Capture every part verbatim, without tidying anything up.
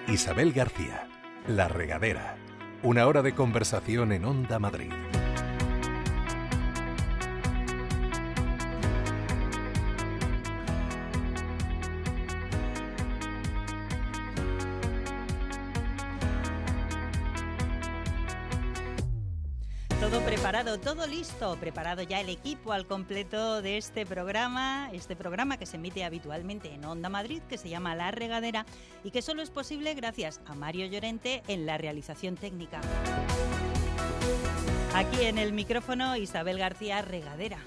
Isabel García, La Regadera. Una hora de conversación en Onda Madrid. Todo preparado, todo listo, preparado ya el equipo al completo de este programa, este programa que se emite habitualmente en Onda Madrid, que se llama La Regadera y que solo es posible gracias a Mario Llorente en la realización técnica. Aquí en el micrófono Isabel García, Regadera.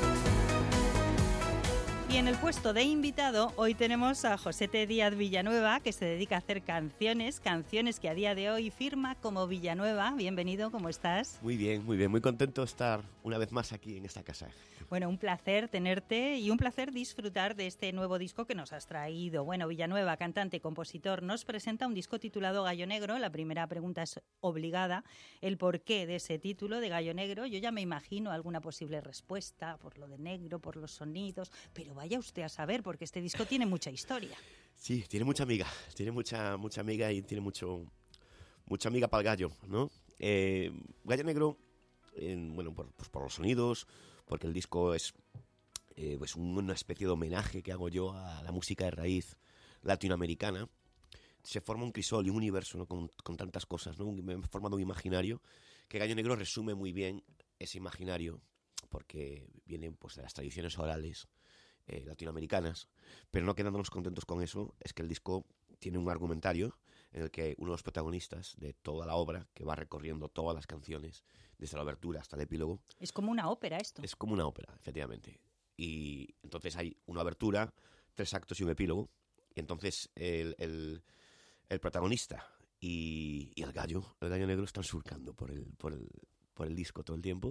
Y en el puesto de invitado hoy tenemos a Josete Díaz Villanueva, que se dedica a hacer canciones, canciones que a día de hoy firma como Villanueva. Bienvenido, ¿cómo estás? Muy bien, muy bien, muy contento de estar una vez más aquí en esta casa. Bueno, un placer tenerte y un placer disfrutar de este nuevo disco que nos has traído. Bueno, Villanueva, cantante, compositor, nos presenta un disco titulado Gallo Negro. La primera pregunta es obligada, el porqué de ese título de Gallo Negro. Yo ya me imagino alguna posible respuesta por lo de negro, por los sonidos, pero vaya usted a saber, porque este disco tiene mucha historia. Sí, tiene mucha amiga, tiene mucha mucha amiga y tiene mucho mucha amiga para el gallo, ¿no? Eh, Gallo Negro, eh, bueno, por, pues por los sonidos, porque el disco es eh, pues una especie de homenaje que hago yo a la música de raíz latinoamericana. Se forma un crisol y un universo, ¿no? con, con tantas cosas, ¿no? Me he formado un imaginario que Gallo Negro resume muy bien ese imaginario, porque viene pues de las tradiciones orales Eh, latinoamericanas, pero no quedándonos contentos con eso, es que el disco tiene un argumentario en el que uno de los protagonistas de toda la obra, que va recorriendo todas las canciones, desde la abertura hasta el epílogo. Es como una ópera esto. Es como una ópera, efectivamente. Y entonces hay una abertura, tres actos y un epílogo, y entonces el, el, el protagonista y, y el gallo, el gallo negro, están surcando por el, por el, por el disco todo el tiempo,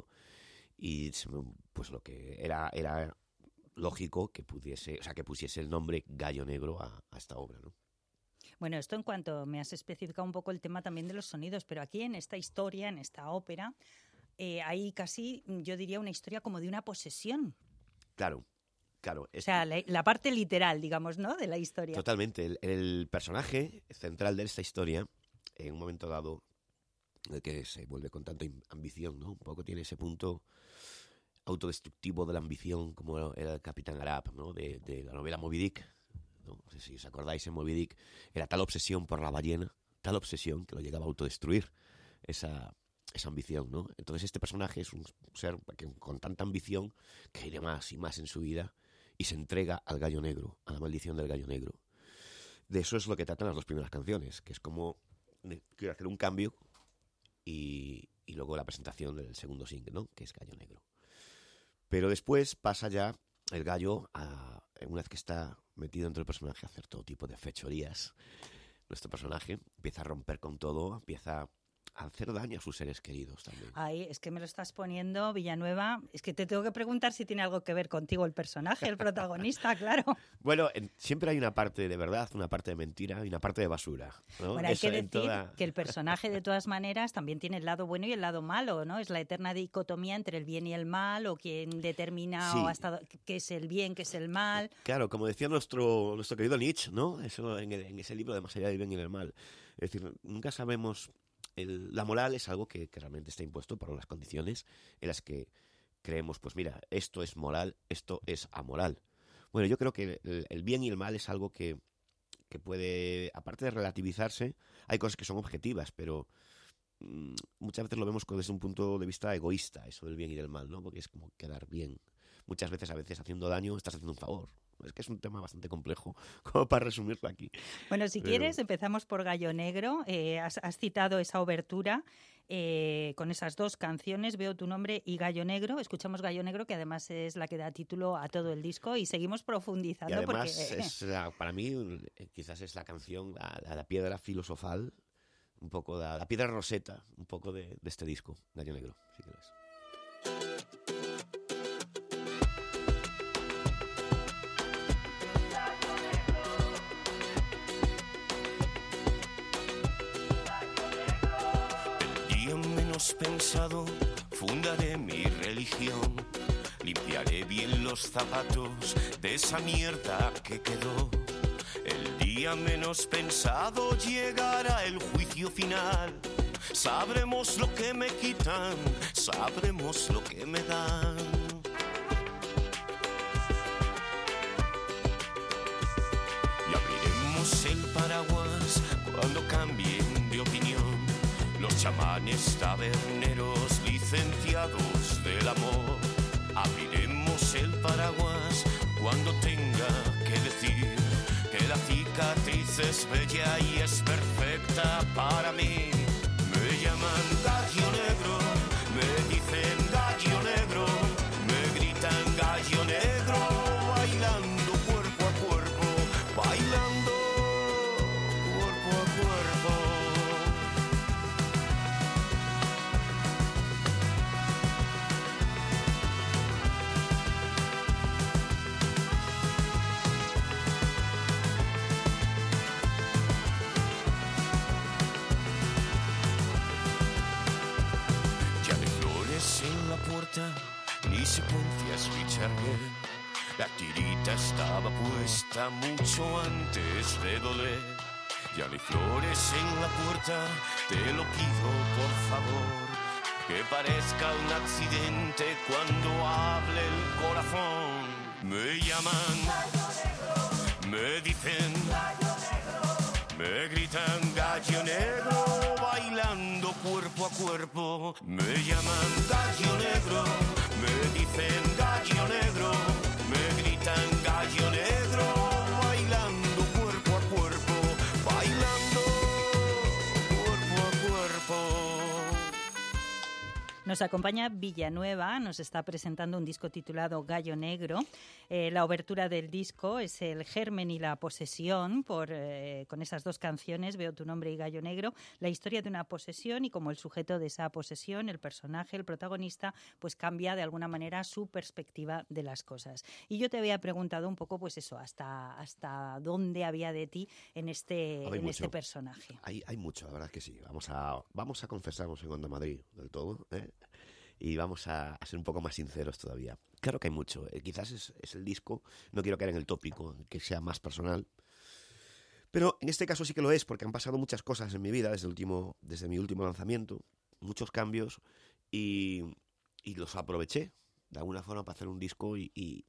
y pues lo que era... era lógico que pudiese, o sea, que pusiese el nombre Gallo Negro a, a esta obra, ¿no? Bueno, esto en cuanto me has especificado un poco el tema también de los sonidos, pero aquí en esta historia, en esta ópera, eh, hay casi, yo diría, una historia como de una posesión. Claro, claro. Es o sea, la, la parte literal, digamos, ¿no?, de la historia. Totalmente. El, el personaje central de esta historia, en un momento dado, el que se vuelve con tanta ambición, ¿no? Un poco tiene ese punto autodestructivo de la ambición, como era el Capitán Arab, ¿no? de, de la novela Moby Dick, ¿no? No sé si os acordáis, en Moby Dick era tal obsesión por la ballena, tal obsesión que lo llegaba a autodestruir esa, esa ambición, ¿no? Entonces este personaje es un ser que, con tanta ambición, que quiere más y más en su vida y se entrega al gallo negro, a la maldición del gallo negro. De eso es lo que tratan las dos primeras canciones, que es como quiero hacer un cambio y, y luego la presentación del segundo single, ¿no? Que es Gallo Negro. Pero después pasa ya el gallo, a, una vez que está metido dentro del personaje, a hacer todo tipo de fechorías. Nuestro personaje empieza a romper con todo, empieza a hacer daño a sus seres queridos también. Ay, es que me lo estás poniendo, Villanueva. Es que te tengo que preguntar si tiene algo que ver contigo el personaje, el protagonista, claro. Bueno, en, siempre hay una parte de verdad, una parte de mentira y una parte de basura, ¿no? Bueno, hay Eso que decir toda... que el personaje, de todas maneras, también tiene el lado bueno y el lado malo, ¿no? Es la eterna dicotomía entre el bien y el mal, o quien determina sí. o hasta qué es el bien, qué es el mal. Claro, como decía nuestro, nuestro querido Nietzsche, ¿no? Eso en, el, en ese libro de Más allá del bien y del mal. Es decir, nunca sabemos... El, la moral es algo que, que realmente está impuesto por las condiciones en las que creemos, pues mira, esto es moral, esto es amoral. Bueno, yo creo que el, el bien y el mal es algo que, que puede, aparte de relativizarse, hay cosas que son objetivas, pero mmm, muchas veces lo vemos desde un punto de vista egoísta, eso del bien y del mal, ¿no? Porque es como quedar bien. Muchas veces, a veces haciendo daño, estás haciendo un favor. Es que es un tema bastante complejo, como para resumirlo aquí. Bueno, si Pero... quieres, empezamos por Gallo Negro. Eh, has, has citado esa obertura eh, con esas dos canciones, Veo tu nombre y Gallo Negro. Escuchamos Gallo Negro, que además es la que da título a todo el disco, y seguimos profundizando. Y además, porque... es la, para mí, quizás es la canción, la, la, la piedra filosofal, un poco la, la piedra roseta, un poco de, de este disco, Gallo Negro, si quieres. Pensado, fundaré mi religión, limpiaré bien los zapatos de esa mierda que quedó. El día día menos pensado llegará el juicio final. Sabremos lo que me quitan, sabremos lo que me dan. Y abriremos el paraguas cuando cambien de opinión los chamanes taberneros licenciados del amor. Abriremos el paraguas cuando tenga que decir que la cicatriz es bella y es perfecta para mí. Me llaman gallo negro, me dicen gallo negro, me gritan gallo negro, bailando cuerpo a cuerpo, bailando cuerpo a cuerpo. Ni se Pontias Richarguer, la tirita estaba puesta mucho antes de doler. Ya no hay flores en la puerta, te lo pido por favor, que parezca un accidente cuando hable el corazón. Me llaman, me dicen, me gritan gallo negro, bailando cuerpo a cuerpo. Me llaman gallo negro, me dicen gallo negro, me gritan gallo negro, bailando cuerpo a cuerpo, bailando cuerpo a cuerpo. Nos acompaña Villanueva, nos está presentando un disco titulado Gallo Negro. Eh, la obertura del disco es El germen y la posesión, por, eh, con esas dos canciones, Veo tu nombre y Gallo Negro, la historia de una posesión y como el sujeto de esa posesión, el personaje, el protagonista, pues cambia de alguna manera su perspectiva de las cosas. Y yo te había preguntado un poco, pues eso, hasta, hasta dónde había de ti en este, en este personaje. Hay, hay mucho, la verdad que sí. Vamos a, vamos a confesarnos en Onda Madrid del todo, ¿eh? Y vamos a, a ser un poco más sinceros todavía. Claro que hay mucho. Eh, quizás es, es el disco, no quiero caer en el tópico, que sea más personal. Pero en este caso sí que lo es, porque han pasado muchas cosas en mi vida desde, el último, desde mi último lanzamiento, muchos cambios, y, y los aproveché de alguna forma para hacer un disco y, y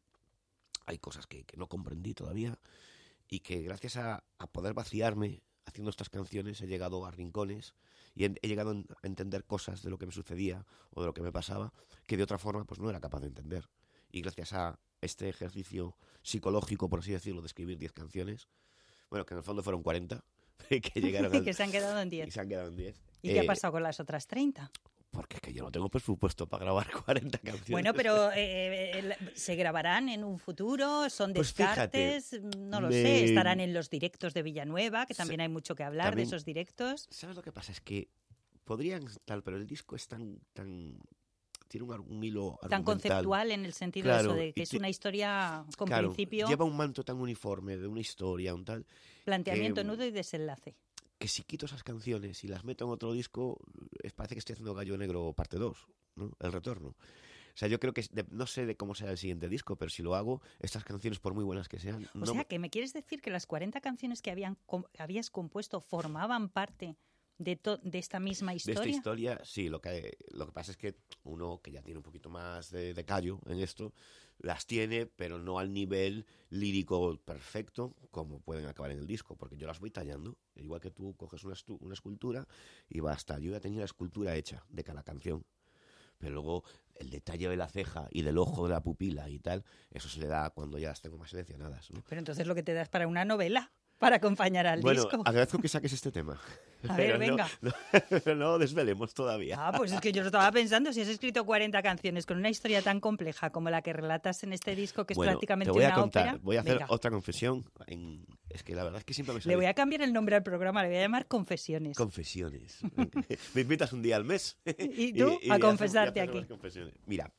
hay cosas que, que no comprendí todavía y que gracias a, a poder vaciarme haciendo estas canciones he llegado a rincones y he, he llegado a entender cosas de lo que me sucedía o de lo que me pasaba que de otra forma pues no era capaz de entender. Y gracias a este ejercicio psicológico, por así decirlo, de escribir diez canciones, bueno, que en el fondo fueron cuarenta, que llegaron al, que se han quedado en diez. Y se han quedado en diez. ¿Y eh, qué ha pasado con las otras treinta? Porque es que yo no tengo presupuesto para grabar cuarenta canciones. Bueno, pero eh, eh, ¿se grabarán en un futuro? ¿Son Pues descartes? fíjate, no lo me... sé. ¿Estarán en los directos de Villanueva? Que también Se... hay mucho que hablar también... de esos directos. ¿Sabes lo que pasa? Es que podrían tal, pero el disco es tan... tan... tiene un, un hilo argumental. Tan conceptual en el sentido claro, eso de que es una historia con claro, principio... lleva un manto tan uniforme de una historia, un tal... Planteamiento, que, nudo y desenlace. Que si quito esas canciones y las meto en otro disco, es, parece que estoy haciendo Gallo Negro parte dos, ¿no? El retorno. O sea, yo creo que, de, no sé de cómo será el siguiente disco, pero si lo hago, estas canciones, por muy buenas que sean... O no sea, me... que me quieres decir que las cuarenta canciones que habían, com, habías compuesto formaban parte... De, to, de esta misma historia. De esta historia, sí. Lo que, lo que pasa es que uno que ya tiene un poquito más de, de callo en esto, las tiene, pero no al nivel lírico perfecto como pueden acabar en el disco, porque yo las voy tallando. Igual que tú coges una, estu, una escultura y basta. Yo ya tenía la escultura hecha de cada canción. Pero luego el detalle de la ceja y del ojo de la pupila y tal, eso se le da cuando ya las tengo más seleccionadas, ¿no? Pero entonces lo que te das para una novela, para acompañar al bueno, disco. Bueno, agradezco que saques este tema. A pero ver, venga. No, no, no desvelemos todavía. Ah, pues es que yo lo estaba pensando, si has escrito cuarenta canciones con una historia tan compleja como la que relatas en este disco, que es bueno, prácticamente te voy a una contar, ópera. Voy a hacer venga. otra confesión. En, es que la verdad es que siempre me sale... Le voy a cambiar el nombre al programa, le voy a llamar Confesiones. Confesiones. Me invitas un día al mes. ¿Y tú? y, y a confesarte aquí. Mira,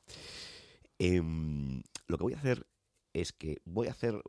eh, lo que voy a hacer es que voy a hacer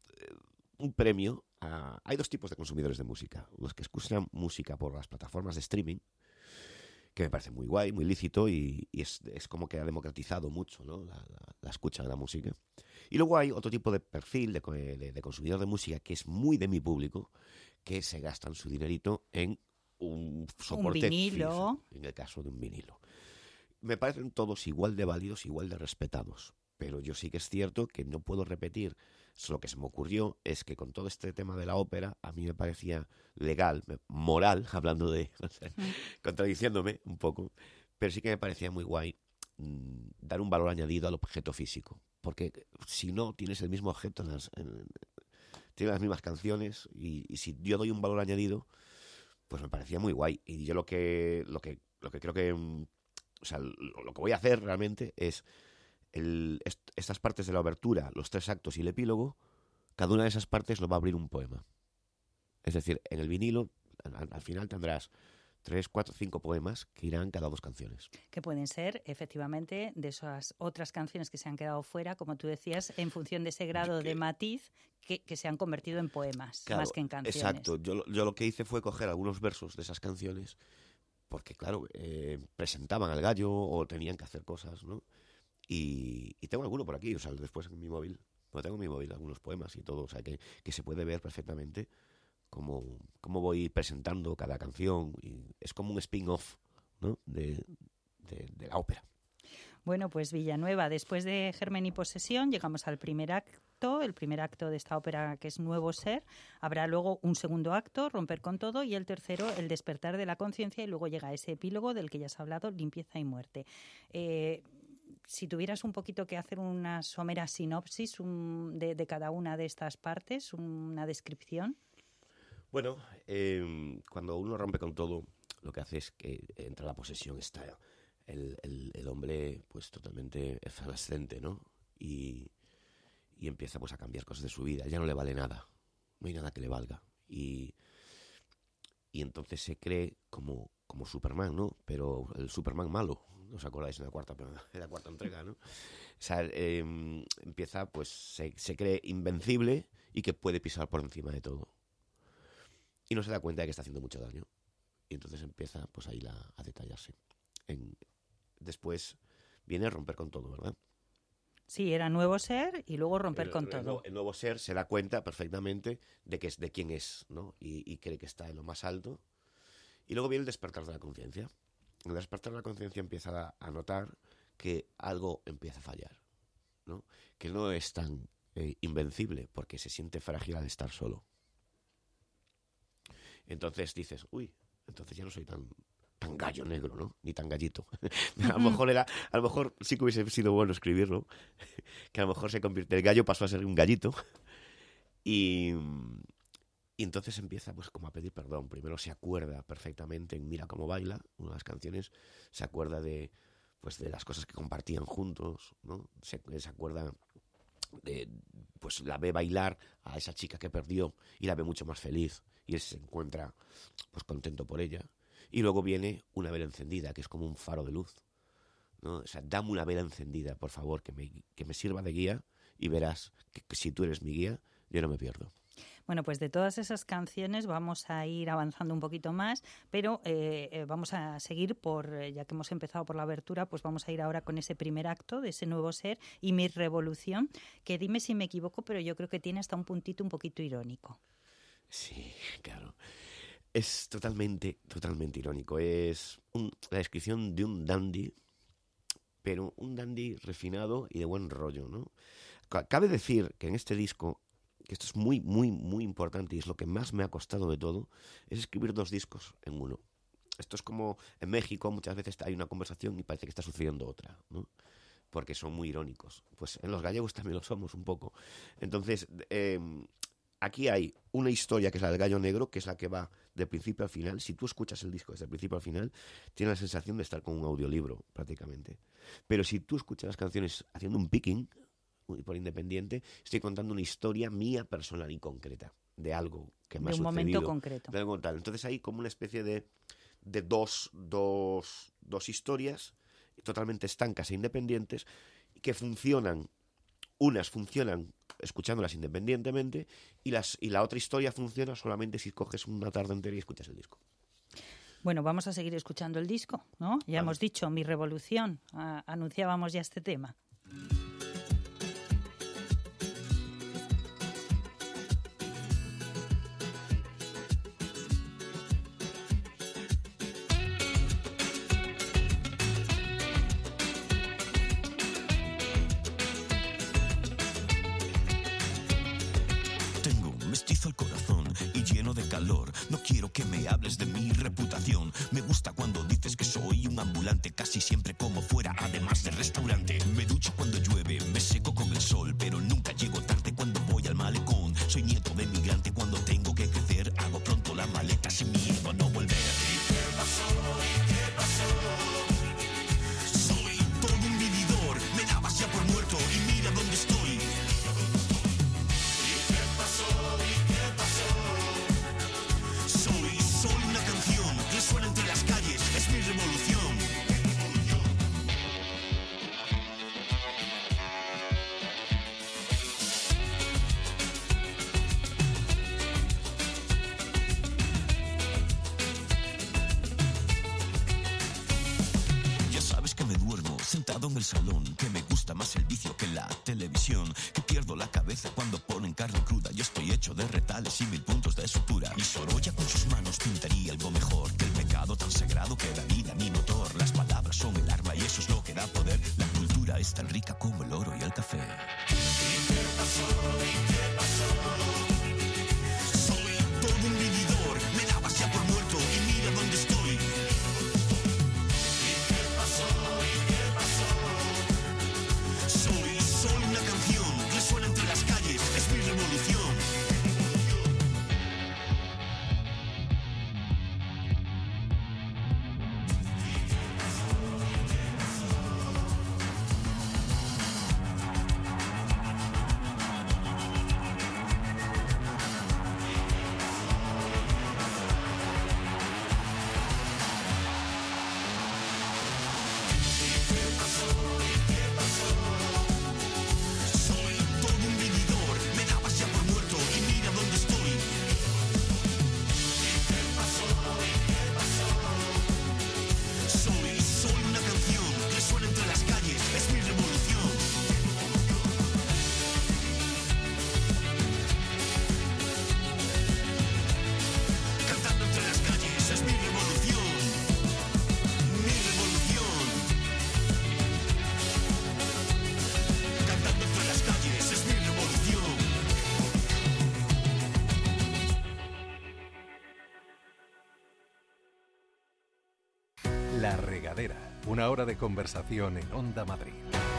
un premio. A... Hay dos tipos de consumidores de música. Los que escuchan música por las plataformas de streaming, que me parece muy guay, muy lícito y, y es, es como que ha democratizado mucho, ¿no? la, la, la escucha de la música. Y luego hay otro tipo de perfil de, de, de consumidor de música que es muy de mi público, que se gastan su dinerito en un soporte un vinilo. físico, en el caso de un vinilo. Me parecen todos igual de válidos, igual de respetados, pero yo sí que es cierto que no puedo repetir. Lo que se me ocurrió es que con todo este tema de la ópera, a mí me parecía legal, moral, hablando de, o sea, mm. contradiciéndome un poco, pero sí que me parecía muy guay mmm, dar un valor añadido al objeto físico, porque si no tienes el mismo objeto, en las, en, tienes las mismas canciones, y, y si yo doy un valor añadido, pues me parecía muy guay. Y yo lo que, lo que, lo que creo que, o sea, lo, lo que voy a hacer realmente es El, est, estas partes de la obertura, los tres actos y el epílogo, cada una de esas partes lo va a abrir un poema. Es decir, en el vinilo, al, al final tendrás tres, cuatro, cinco poemas que irán cada dos canciones. Que pueden ser, efectivamente, de esas otras canciones que se han quedado fuera, como tú decías, en función de ese grado que, de matiz que, que se han convertido en poemas, claro, más que en canciones. Exacto. Yo, yo lo que hice fue coger algunos versos de esas canciones, porque, claro, eh, presentaban al gallo o tenían que hacer cosas, ¿no? Y, y tengo alguno por aquí, o sea, después en mi móvil, no tengo en mi móvil algunos poemas y todo, o sea, que, que se puede ver perfectamente cómo, cómo voy presentando cada canción, y es como un spin-off, ¿no? de, de, de la ópera. Bueno, pues Villanueva, después de Germen y Posesión, llegamos al primer acto, el primer acto de esta ópera que es Nuevo Ser. Habrá luego un segundo acto, Romper con todo, y el tercero, El despertar de la conciencia, y luego llega ese epílogo del que ya has hablado, Limpieza y muerte. Eh... Si tuvieras un poquito que hacer una somera sinopsis un, de, de cada una de estas partes, una descripción. Bueno, eh, cuando uno rompe con todo, lo que hace es que entra la posesión, está el, el, el hombre pues totalmente efervescente, ¿no? Y, y empieza pues a cambiar cosas de su vida, ya no le vale nada, no hay nada que le valga. Y, y entonces se cree como, como Superman, ¿no? Pero el Superman malo. ¿No os acordáis en la cuarta, en la cuarta entrega, ¿no? O sea, eh, empieza, pues, se, se cree invencible y que puede pisar por encima de todo. Y no se da cuenta de que está haciendo mucho daño. Y entonces empieza, pues, ahí la, a detallarse. En, después viene a romper con todo, ¿verdad? Sí, era Nuevo Ser y luego Romper el, con el, todo. El Nuevo Ser se da cuenta perfectamente de, que es, de quién es, ¿no? Y, y cree que está en lo más alto. Y luego viene el despertar de la conciencia. El despertar de la conciencia empieza a, a notar que algo empieza a fallar, ¿no? Que no es tan eh, invencible, porque se siente frágil al estar solo. Entonces dices, uy, entonces ya no soy tan, tan gallo negro, ¿no? Ni tan gallito. a lo mejor era, a lo mejor sí que hubiese sido bueno escribirlo, que a lo mejor se convierte, el gallo pasó a ser un gallito, y... Y entonces empieza pues como a pedir perdón. Primero se acuerda perfectamente en Mira cómo baila, una de las canciones, se acuerda de pues de las cosas que compartían juntos, ¿no? Se, se acuerda de, pues la ve bailar a esa chica que perdió y la ve mucho más feliz y él se encuentra pues contento por ella. Y luego viene una vela encendida, que es como un faro de luz, ¿no? O sea, dame una vela encendida, por favor, que me, que me sirva de guía, y verás que, que si tú eres mi guía, yo no me pierdo. Bueno, pues de todas esas canciones vamos a ir avanzando un poquito más, pero eh, eh, vamos a seguir por, ya que hemos empezado por la abertura, pues vamos a ir ahora con ese primer acto de ese Nuevo Ser y Mi Revolución, que dime si me equivoco, pero yo creo que tiene hasta un puntito un poquito irónico. Sí, claro. Es totalmente, totalmente irónico. Es un, la descripción de un dandy, pero un dandy refinado y de buen rollo, ¿no? Cabe decir que en este disco, que esto es muy, muy, muy importante y es lo que más me ha costado de todo, es escribir dos discos en uno. Esto es como en México, muchas veces hay una conversación y parece que está sucediendo otra, ¿no? Porque son muy irónicos. Pues en los gallegos también lo somos un poco. Entonces, eh, aquí hay una historia que es la del gallo negro, que es la que va de principio al final. Si tú escuchas el disco desde el principio al final, tienes la sensación de estar con un audiolibro, prácticamente. Pero si tú escuchas las canciones haciendo un picking, por independiente, estoy contando una historia mía personal y concreta de algo que me ha sucedido. De un momento concreto. De algo tal. Entonces hay como una especie de, de dos, dos, dos historias totalmente estancas e independientes que funcionan. Unas funcionan escuchándolas independientemente y, las, y la otra historia funciona solamente si coges una tarde entera y escuchas el disco. Bueno, vamos a seguir escuchando el disco, ¿no? Ya Vale. hemos dicho, Mi Revolución, a, anunciábamos ya este tema. Tengo un mestizo al corazón y lleno de calor. No quiero que me hables de mi reputación. Me gusta cuando dices que soy un ambulante, casi siempre como fuera, además de restaurante. Me ducho cuando llueve, me seco con el sol, pero nunca llego tarde cuando voy al malecón. Soy nieto de migrante, cuando tengo que crecer hago pronto la maleta sin miedo a no volver. ¿Y qué pasó? ¿Y qué pasó? Soy todo un vividor, me dabas ya por muerto y mira dónde estoy. Soy, soy una canción que suena entre las calles, es mi revolución. Ya sabes que me duermo sentado en el salón, que me gusta más el vicio que la televisión, que pierdo la cabeza cuando ponen carne cruda. Yo estoy hecho de retales y mil puntos de sutura. Y Sorolla con sus manos pintaría algo mejor que el pecado tan sagrado que da vida a mi motor. Las palabras son el arma y eso es lo que da poder. La cultura es tan rica como el oro y el café. ¿Y qué pasó? ¿Y qué pasó? Soy todo un vividor, me dabas ya por muerto y mira dónde estoy. ¿Y qué pasó? ¿Y qué pasó? Soy, soy una canción que suena entre las calles, es mi revolución. Soy todo un vividor, me dabas ya por muerto y mira dónde estoy. ¿Y qué pasó? ¿Y qué pasó? Soy, soy una canción que suena entre las calles, es mi revolución. Cantando entre las calles, es mi revolución. Mi revolución. Cantando entre las calles, es mi revolución. La Regadera, una hora de conversación en Onda Madrid.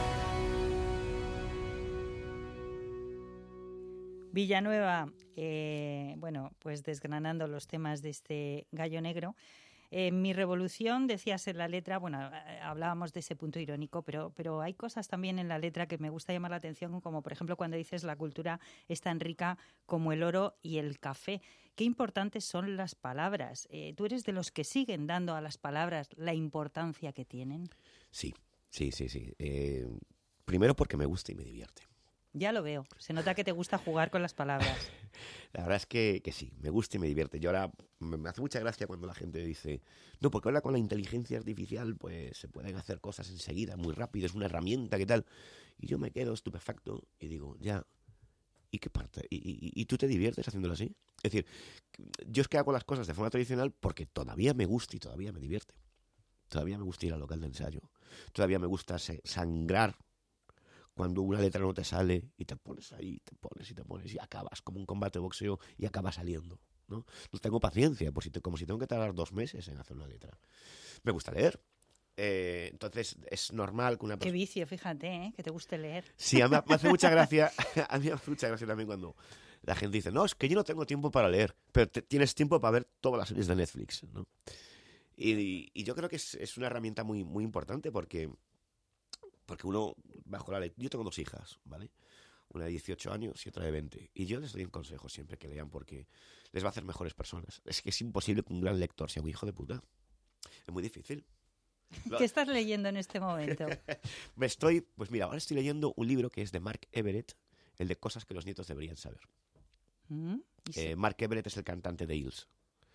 Villanueva, eh, bueno, pues desgranando los temas de este gallo negro. Eh, Mi Revolución, decías en la letra, bueno, eh, hablábamos de ese punto irónico, pero, pero hay cosas también en la letra que me gusta llamar la atención, como por ejemplo cuando dices la cultura es tan rica como el oro y el café. Qué importantes son las palabras. Eh, ¿Tú eres de los que siguen dando a las palabras la importancia que tienen? Sí, sí, sí, sí. Eh, primero porque me gusta y me divierte. Ya lo veo. Se nota que te gusta jugar con las palabras. La verdad es que, que sí, me gusta y me divierte. Yo ahora me, me hace mucha gracia cuando la gente dice, no, porque ahora con la inteligencia artificial pues se pueden hacer cosas enseguida, muy rápido, es una herramienta, ¿qué tal? Y yo me quedo estupefacto y digo, ya, ¿y qué parte? ¿Y, y, y tú te diviertes haciéndolo así? Es decir, yo es que hago las cosas de forma tradicional porque todavía me gusta y todavía me divierte. Todavía me gusta ir al local de ensayo. Todavía me gusta se- sangrar cuando una letra no te sale y te pones ahí, te pones y te pones y acabas como un combate de boxeo y acabas saliendo, ¿no? No tengo paciencia, por si te, como si tengo que tardar dos meses en hacer una letra. Me gusta leer. Eh, entonces es normal que una Qué persona... vicio, fíjate, ¿eh? Que te guste leer. Sí, a mí me hace mucha gracia, a mí me hace mucha gracia también cuando la gente dice, no, es que yo no tengo tiempo para leer, pero te- tienes tiempo para ver todas las series de Netflix, ¿no? Y, y yo creo que es, es una herramienta muy, muy importante porque, porque uno, bajo la ley, yo tengo dos hijas, ¿vale? Una de dieciocho años y otra de veinte. Y yo les doy un consejo siempre que lean porque les va a hacer mejores personas. Es que es imposible que un gran lector sea un hijo de puta. Es muy difícil. Lo- ¿Qué estás leyendo en este momento? Me estoy, pues mira, ahora estoy leyendo un libro que es de Mark Everett, el de cosas que los nietos deberían saber. ¿Mm? ¿Y si- Eh, Mark Everett es el cantante de Hills.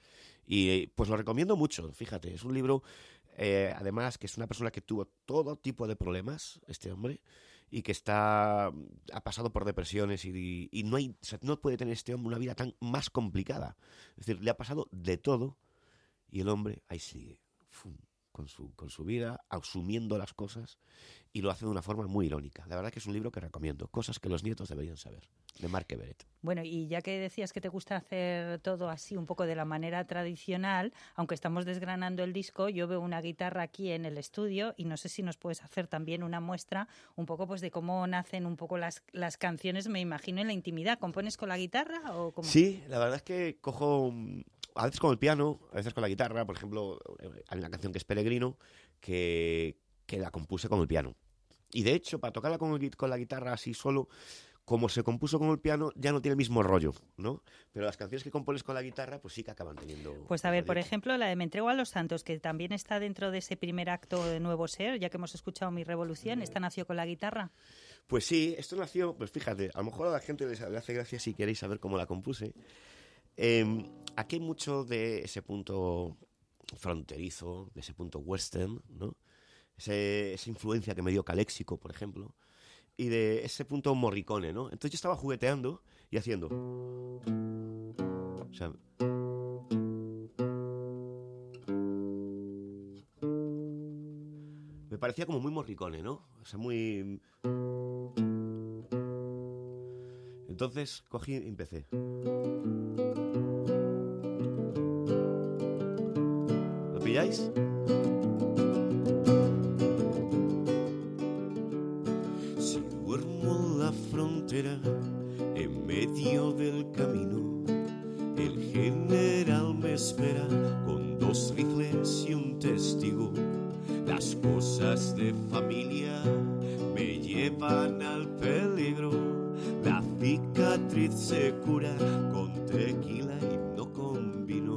Y pues lo recomiendo mucho, fíjate, es un libro, eh, además, que es una persona que tuvo todo tipo de problemas, este hombre, y que está ha pasado por depresiones y, y no hay o sea, no puede tener este hombre una vida tan más complicada. Es decir, le ha pasado de todo y el hombre ahí sigue, ¡fum!, con su, con su vida, asumiendo las cosas, y lo hace de una forma muy irónica. La verdad que es un libro que recomiendo, Cosas que los nietos deberían saber, de Marc Everett. Bueno, y ya que decías que te gusta hacer todo así, un poco de la manera tradicional, aunque estamos desgranando el disco, yo veo una guitarra aquí en el estudio y no sé si nos puedes hacer también una muestra un poco pues de cómo nacen un poco las, las canciones, me imagino, en la intimidad. ¿Compones con la guitarra o cómo? Sí, la verdad es que cojo... A veces con el piano, a veces con la guitarra. Por ejemplo, hay una canción que es Peregrino, que, que la compuse con el piano. Y de hecho, para tocarla con, el, con la guitarra así solo, como se compuso con el piano, ya no tiene el mismo rollo, ¿no? Pero las canciones que compones con la guitarra, pues sí que acaban teniendo... Pues a ver, por ejemplo, la de Me entrego a los santos, que también está dentro de ese primer acto de Nuevo Ser, ya que hemos escuchado Mi Revolución, ¿esta nació con la guitarra? Pues sí, esto nació, pues fíjate, a lo mejor a la gente les hace gracia si queréis saber cómo la compuse. Eh, aquí hay mucho de ese punto fronterizo, de ese punto western, ¿no? Ese, esa influencia que me dio Calexico, por ejemplo, y de ese punto Morricone, ¿no? Entonces yo estaba jugueteando y haciendo... O sea... Me parecía como muy Morricone, ¿no? O sea, muy... Entonces cogí y empecé. ¿Lo pilláis? Si duermo en la frontera, en medio del camino, el general me espera con dos rifles y un testigo. Las cosas de familia me llevan al peligro. La cicatriz se cura con tequila y no con vino.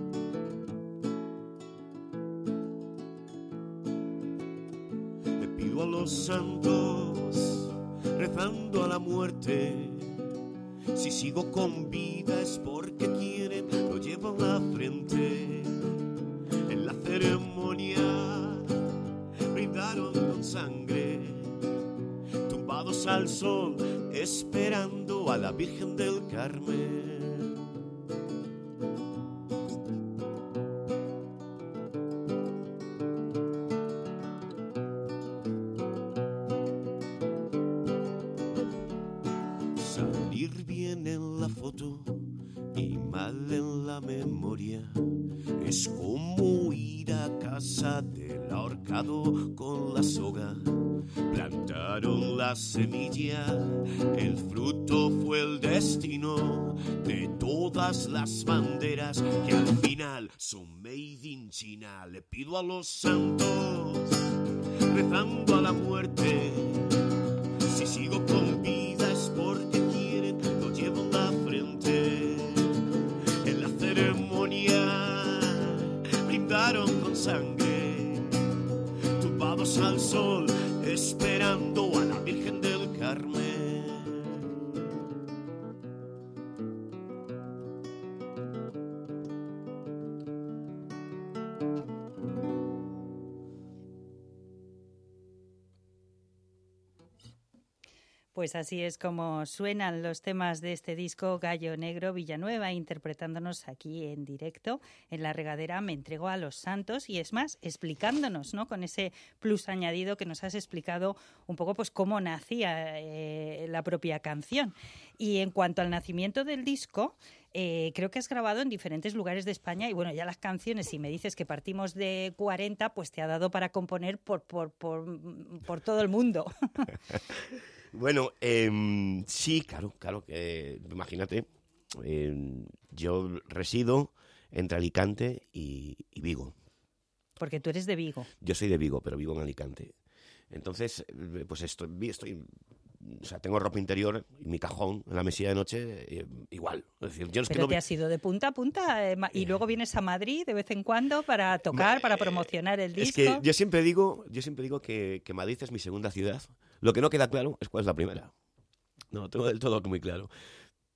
Le pido a los santos, rezando a la muerte. Si sigo con vida es porque quieren, lo llevo en la frente. En la ceremonia brindaron con sangre, tumbados al sol, esperando a la Virgen del Carmen. Salir bien en la foto y mal en la memoria es como ir a casa del ahorcado con la soga. Plantaron la semilla, el fruto fue el destino de todas las banderas que al final son made in China. Le pido a los santos, rezando a la muerte, si sigo con vida es porque quieren, lo llevo en la frente. En la ceremonia brindaron con sangre, tumbados al sol, esperando a la Virgen del Carmen. Pues así es como suenan los temas de este disco, Gallo Negro Villanueva, interpretándonos aquí en directo en La Regadera, Me entrego a los santos, y es más, explicándonos, ¿no?, con ese plus añadido que nos has explicado un poco pues cómo nacía eh, la propia canción. Y en cuanto al nacimiento del disco, eh, creo que has grabado en diferentes lugares de España y bueno, ya las canciones, si me dices que partimos de cuarenta, pues te ha dado para componer por, por, por, por todo el mundo. Bueno, eh, sí, claro, claro. Eh, imagínate, eh, yo resido entre Alicante y, y Vigo. Porque tú eres de Vigo. Yo soy de Vigo, pero vivo en Alicante. Entonces, pues estoy, estoy o sea, tengo ropa interior y mi cajón en la mesilla de noche eh, igual. Es decir, yo es Pero que no... te has ido de punta a punta eh, y luego vienes a Madrid de vez en cuando para tocar, para promocionar el disco. Es que yo siempre digo, yo siempre digo que, que Madrid es mi segunda ciudad. Lo que no queda claro es cuál es la primera. No lo tengo del todo muy claro.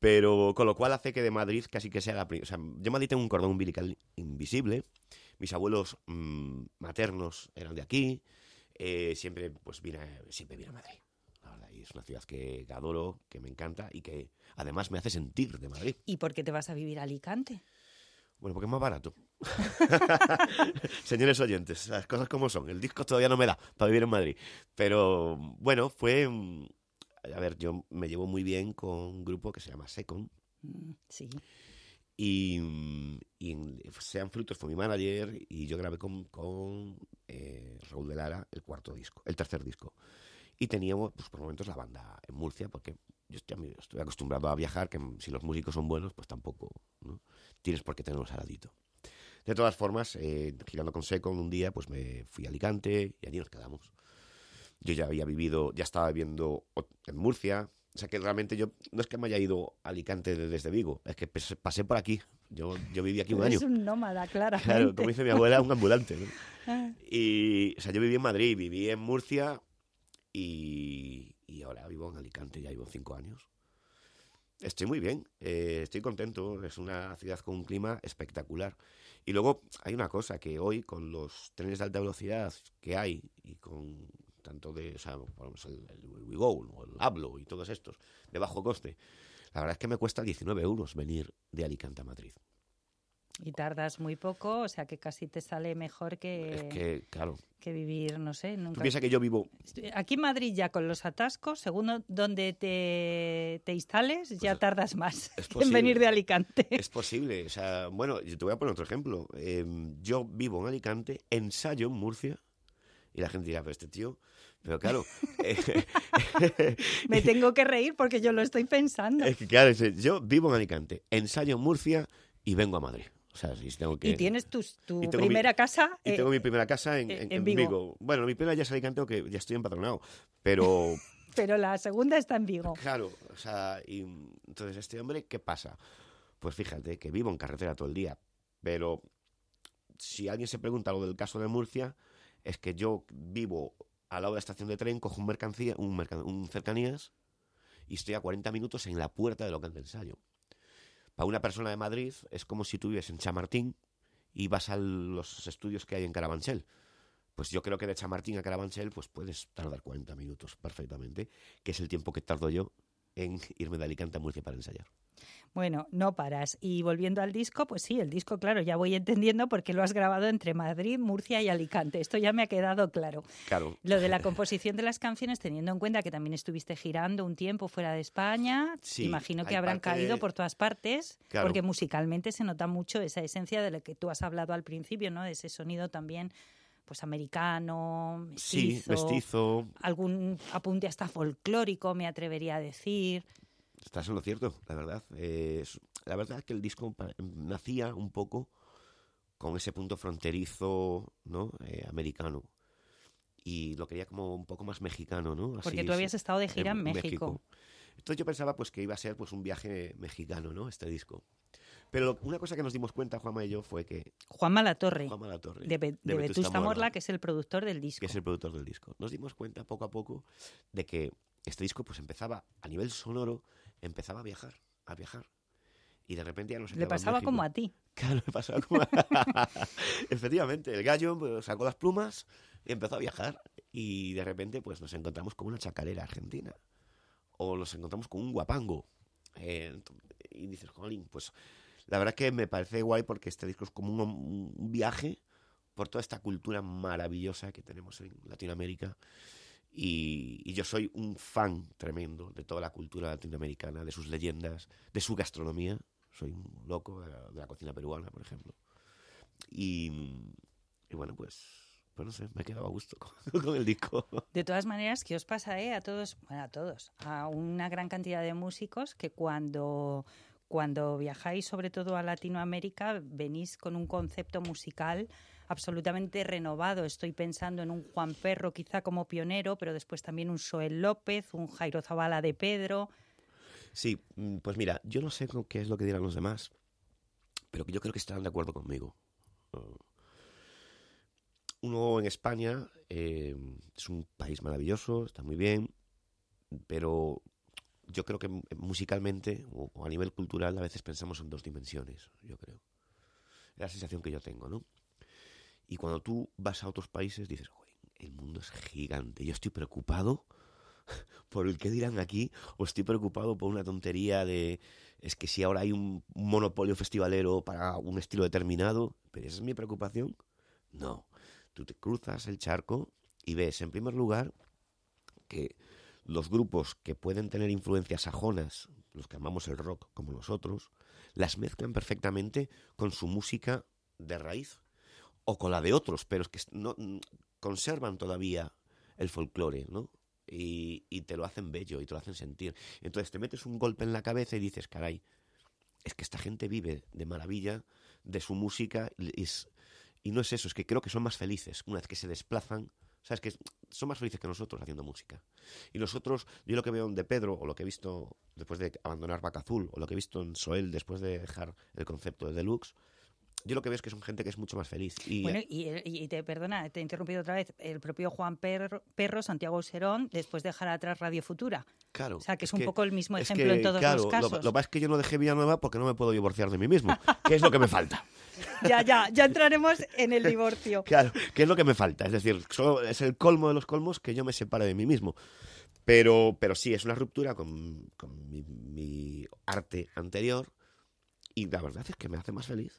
Pero con lo cual hace que de Madrid casi que sea la primera. O sea, yo en Madrid tengo un cordón umbilical invisible. Mis abuelos mmm, maternos eran de aquí. Eh, siempre, pues, vine, siempre vine a Madrid. La verdad, y es una ciudad que adoro, que me encanta y que además me hace sentir de Madrid. ¿Y por qué te vas a vivir a Alicante? Bueno, porque es más barato. Señores oyentes, las cosas como son. El disco todavía no me da para vivir en Madrid. Pero, bueno, fue... A ver, yo me llevo muy bien con un grupo que se llama Second. Mm, sí. Y, y Sean Frutos fue mi manager y yo grabé con, con eh, Raúl de Lara el cuarto disco, el tercer disco. Y teníamos, pues por momentos, la banda en Murcia, porque yo estoy, estoy acostumbrado a viajar, que si los músicos son buenos, pues tampoco, ¿no? Tienes por qué tenerlos al ladito. De todas formas, eh, girando con Second un día, pues me fui a Alicante y allí nos quedamos. Yo ya había vivido, ya estaba viviendo en Murcia. O sea que realmente yo, no es que me haya ido a Alicante desde Vigo, es que pasé por aquí. Yo, yo viví aquí un año. Es un nómada, claramente. Claro, como dice mi abuela, un ambulante, ¿no? Y, o sea, yo viví en Madrid, viví en Murcia y, y ahora vivo en Alicante, ya vivo cinco años. Estoy muy bien, eh, estoy contento, es una ciudad con un clima espectacular. Y luego hay una cosa, que hoy con los trenes de alta velocidad que hay y con... tanto de, o sea, el, el WeGo, o el Hablo y todos estos, de bajo coste. La verdad es que me cuesta diecinueve euros venir de Alicante a Madrid. Y tardas muy poco, o sea que casi te sale mejor que, es que, claro, que vivir, no sé. Nunca... Tú piensas que yo vivo... Aquí en Madrid ya con los atascos, según donde te, te instales, pues ya tardas más en venir de Alicante. Es posible. O sea, bueno, yo te voy a poner otro ejemplo. Eh, yo vivo en Alicante, ensayo en Murcia, y la gente dirá, pero este tío... Pero claro... Me tengo que reír porque yo lo estoy pensando. Es que claro, yo vivo en Alicante, ensayo en Murcia y vengo a Madrid. O sea, si tengo que... Y tienes tu, tu primera mi, casa... Y eh, tengo mi primera casa en, en, en Vigo. Vigo. Bueno, mi primera ya es Alicante, aunque ya estoy empadronado. Pero... pero la segunda está en Vigo. Claro, o sea... Y, entonces, este hombre, ¿qué pasa? Pues fíjate que vivo en carretera todo el día. Pero si alguien se pregunta lo del caso de Murcia, es que yo vivo... al lado de la estación de tren, cojo un, mercancía, un, mercan, un cercanías y estoy a cuarenta minutos en la puerta del local de ensayo. Para una persona de Madrid es como si tú vives en Chamartín y vas a los estudios que hay en Carabanchel. Pues yo creo que de Chamartín a Carabanchel pues puedes tardar cuarenta minutos perfectamente, que es el tiempo que tardo yo en irme de Alicante a Murcia para ensayar. Bueno, no paras. Y volviendo al disco, pues sí, el disco, claro, ya voy entendiendo por qué lo has grabado entre Madrid, Murcia y Alicante. Esto ya me ha quedado claro. Claro. Lo de la composición de las canciones, teniendo en cuenta que también estuviste girando un tiempo fuera de España, sí, imagino que habrán caído de... por todas partes, claro. Porque musicalmente se nota mucho esa esencia de la que tú has hablado al principio, ¿no? De ese sonido también... pues americano, mestizo, sí, mestizo, algún apunte hasta folclórico, me atrevería a decir. Estás en lo cierto, la verdad. Eh, la verdad es que el disco nacía un poco con ese punto fronterizo, ¿no? Eh, americano. Y lo quería como un poco más mexicano, ¿no? Así, porque tú habías estado de gira en, en México. México. Entonces yo pensaba pues que iba a ser pues un viaje mexicano, ¿no? Este disco. Pero una cosa que nos dimos cuenta, Juanma y yo, fue que... Juanma Latorre, Juanma Latorre de, Be- de, de Vetusta Morla, Morla, que es el productor del disco. Que es el productor del disco. Nos dimos cuenta poco a poco de que este disco pues empezaba, a nivel sonoro, empezaba a viajar, a viajar. Y de repente ya no se Le pasaba como a ti. Claro, le pasaba como a... Efectivamente, el gallo pues, sacó las plumas y empezó a viajar. Y de repente pues nos encontramos con una chacarera argentina. O nos encontramos con un guapango. Eh, y dices, jolín, pues... La verdad que me parece guay porque este disco es como un, un viaje por toda esta cultura maravillosa que tenemos en Latinoamérica. Y, y yo soy un fan tremendo de toda la cultura latinoamericana, de sus leyendas, de su gastronomía. Soy un loco de la, de la cocina peruana, por ejemplo. Y, y bueno, pues, pues no sé, me he quedado a gusto con, con el disco. De todas maneras, ¿qué os pasa eh, a todos, bueno, a todos, a una gran cantidad de músicos que cuando... Cuando viajáis, sobre todo a Latinoamérica, venís con un concepto musical absolutamente renovado. Estoy pensando en un Juan Ferro, quizá como pionero, pero después también un Soel López, un Jairo Zavala de Pedro. Sí, pues mira, yo no sé qué es lo que dirán los demás, pero yo creo que estarán de acuerdo conmigo. Uno en España eh, es un país maravilloso, está muy bien, pero... yo creo que musicalmente o, o a nivel cultural a veces pensamos en dos dimensiones, yo creo. Es la sensación que yo tengo, ¿no? Y cuando tú vas a otros países dices, joder, el mundo es gigante. Yo estoy preocupado por el que dirán aquí, o estoy preocupado por una tontería de... Es que si ahora hay un monopolio festivalero para un estilo determinado, ¿pero esa es mi preocupación? No. Tú te cruzas el charco y ves, en primer lugar, que los grupos que pueden tener influencias sajonas, los que amamos el rock como nosotros, las mezclan perfectamente con su música de raíz o con la de otros, pero es que no conservan todavía el folclore, ¿no? Y, y te lo hacen bello y te lo hacen sentir. Entonces te metes un golpe en la cabeza y dices, caray, es que esta gente vive de maravilla de su música y, es, y no es eso, es que creo que son más felices una vez que se desplazan. ¿Sabes? Que son más felices que nosotros haciendo música. Y nosotros, yo lo que veo en De Pedro, o lo que he visto después de abandonar Vaca Azul, o lo que he visto en Soel después de dejar el concepto de Deluxe, yo lo que veo es que son gente que es mucho más feliz. Y, bueno, y, y te perdona, te he interrumpido otra vez, el propio Juan Perro, Perro Santiago Serón, después de dejar atrás Radio Futura. Claro. O sea, que es, es un que, poco el mismo es ejemplo que, en todos claro, los casos. Lo, lo que pasa es que yo no dejé Villanueva porque no me puedo divorciar de mí mismo, que es lo que me falta. Ya, ya, ya entraremos en el divorcio. Claro, que es lo que me falta. Es decir, solo es el colmo de los colmos que yo me separe de mí mismo. Pero, pero sí, es una ruptura con, con mi, mi arte anterior y la verdad es que me hace más feliz.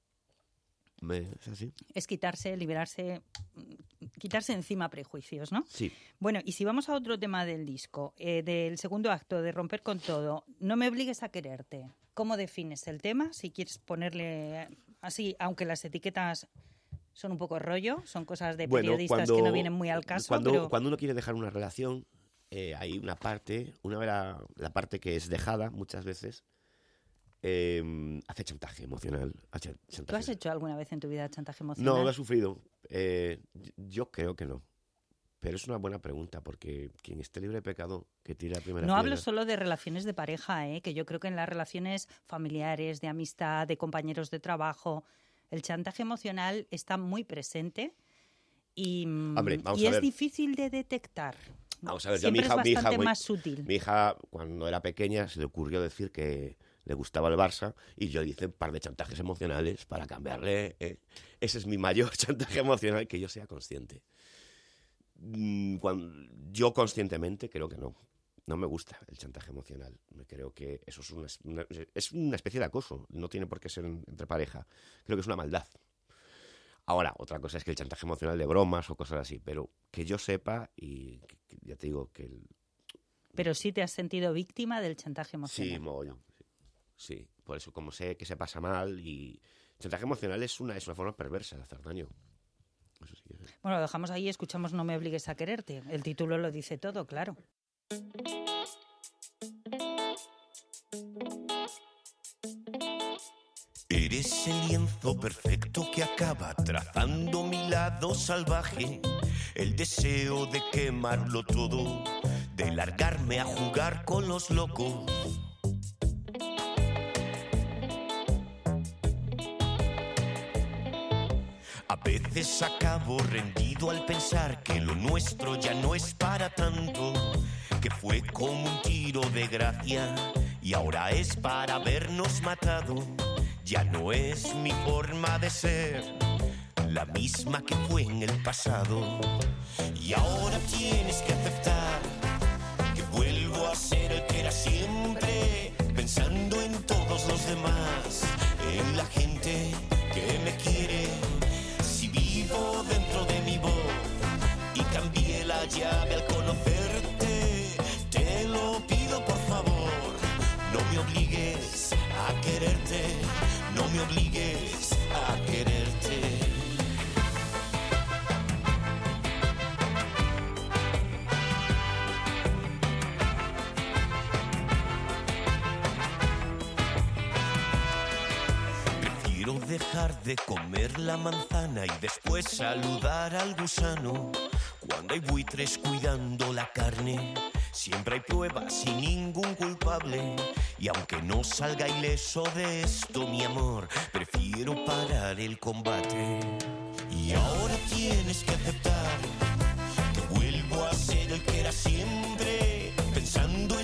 Me, es así. Es quitarse, liberarse, quitarse encima prejuicios, ¿no? Sí. Bueno, y si vamos a otro tema del disco, eh, del segundo acto, de Romper con todo, No me obligues a quererte. ¿Cómo defines el tema? Si quieres ponerle así, aunque las etiquetas son un poco rollo, son cosas de bueno, periodistas cuando, que no vienen muy al caso. Cuando, pero... cuando uno quiere dejar una relación, eh, hay una parte, una la, la parte que es dejada muchas veces, eh, hace chantaje emocional. Hace chantaje. ¿Tú has hecho alguna vez en tu vida chantaje emocional? No, lo he sufrido. Eh, yo creo que no. Pero es una buena pregunta, porque quien esté libre de pecado, que tire la primera No piedra. hablo solo de relaciones de pareja, ¿eh? Que yo creo que en las relaciones familiares, de amistad, de compañeros de trabajo, el chantaje emocional está muy presente y, Hombre, vamos y a es ver. difícil de detectar. Vamos a ver, yo Siempre mi hija, es mi hija, bastante muy- más sutil. Mi hija, cuando era pequeña, se le ocurrió decir que le gustaba el Barça y yo hice un par de chantajes emocionales para cambiarle. ¿eh? Ese es mi mayor chantaje emocional, que yo sea consciente. Mm, cuando, yo conscientemente creo que no. No me gusta el chantaje emocional. Me creo que eso es una, una- es una especie de acoso. No tiene por qué ser en- entre pareja. Creo que es una maldad. Ahora, otra cosa es que el chantaje emocional de bromas o cosas así, pero que yo sepa, y que- que ya te digo que... El, Pero sí te has sentido víctima del chantaje sí, emocional. mogollón. Sí. sí, por eso como sé que se pasa mal y... Chantaje emocional es una, es una forma perversa de hacer daño. Eso sí que es. Bueno, lo dejamos ahí, escuchamos No me obligues a quererte. El título lo dice todo, claro. Eres el lienzo perfecto que acaba trazando mi lado salvaje, el deseo de quemarlo todo, de largarme a jugar con los locos. A veces acabo rendido al pensar que lo nuestro ya no es para tanto, que fue como un tiro de gracia y ahora es para habernos matado. Ya no es mi forma de ser la misma que fue en el pasado. Y ahora tienes que aceptar que vuelvo a ser el que era siempre, pensando en todos los demás, en la gente que me quiere. Si vivo dentro de mi voz y cambié la llave al conocerte, te lo pido por favor, no me obligues a quererte, no me obligues a quererte. Prefiero dejar de comer la manzana y después saludar al gusano. Cuando hay buitres cuidando la carne, siempre hay pruebas y ningún culpable. Y aunque no salga ileso de esto, mi amor, prefiero parar el combate. Y ahora tienes que aceptar que vuelvo a ser el que era siempre, pensando en todo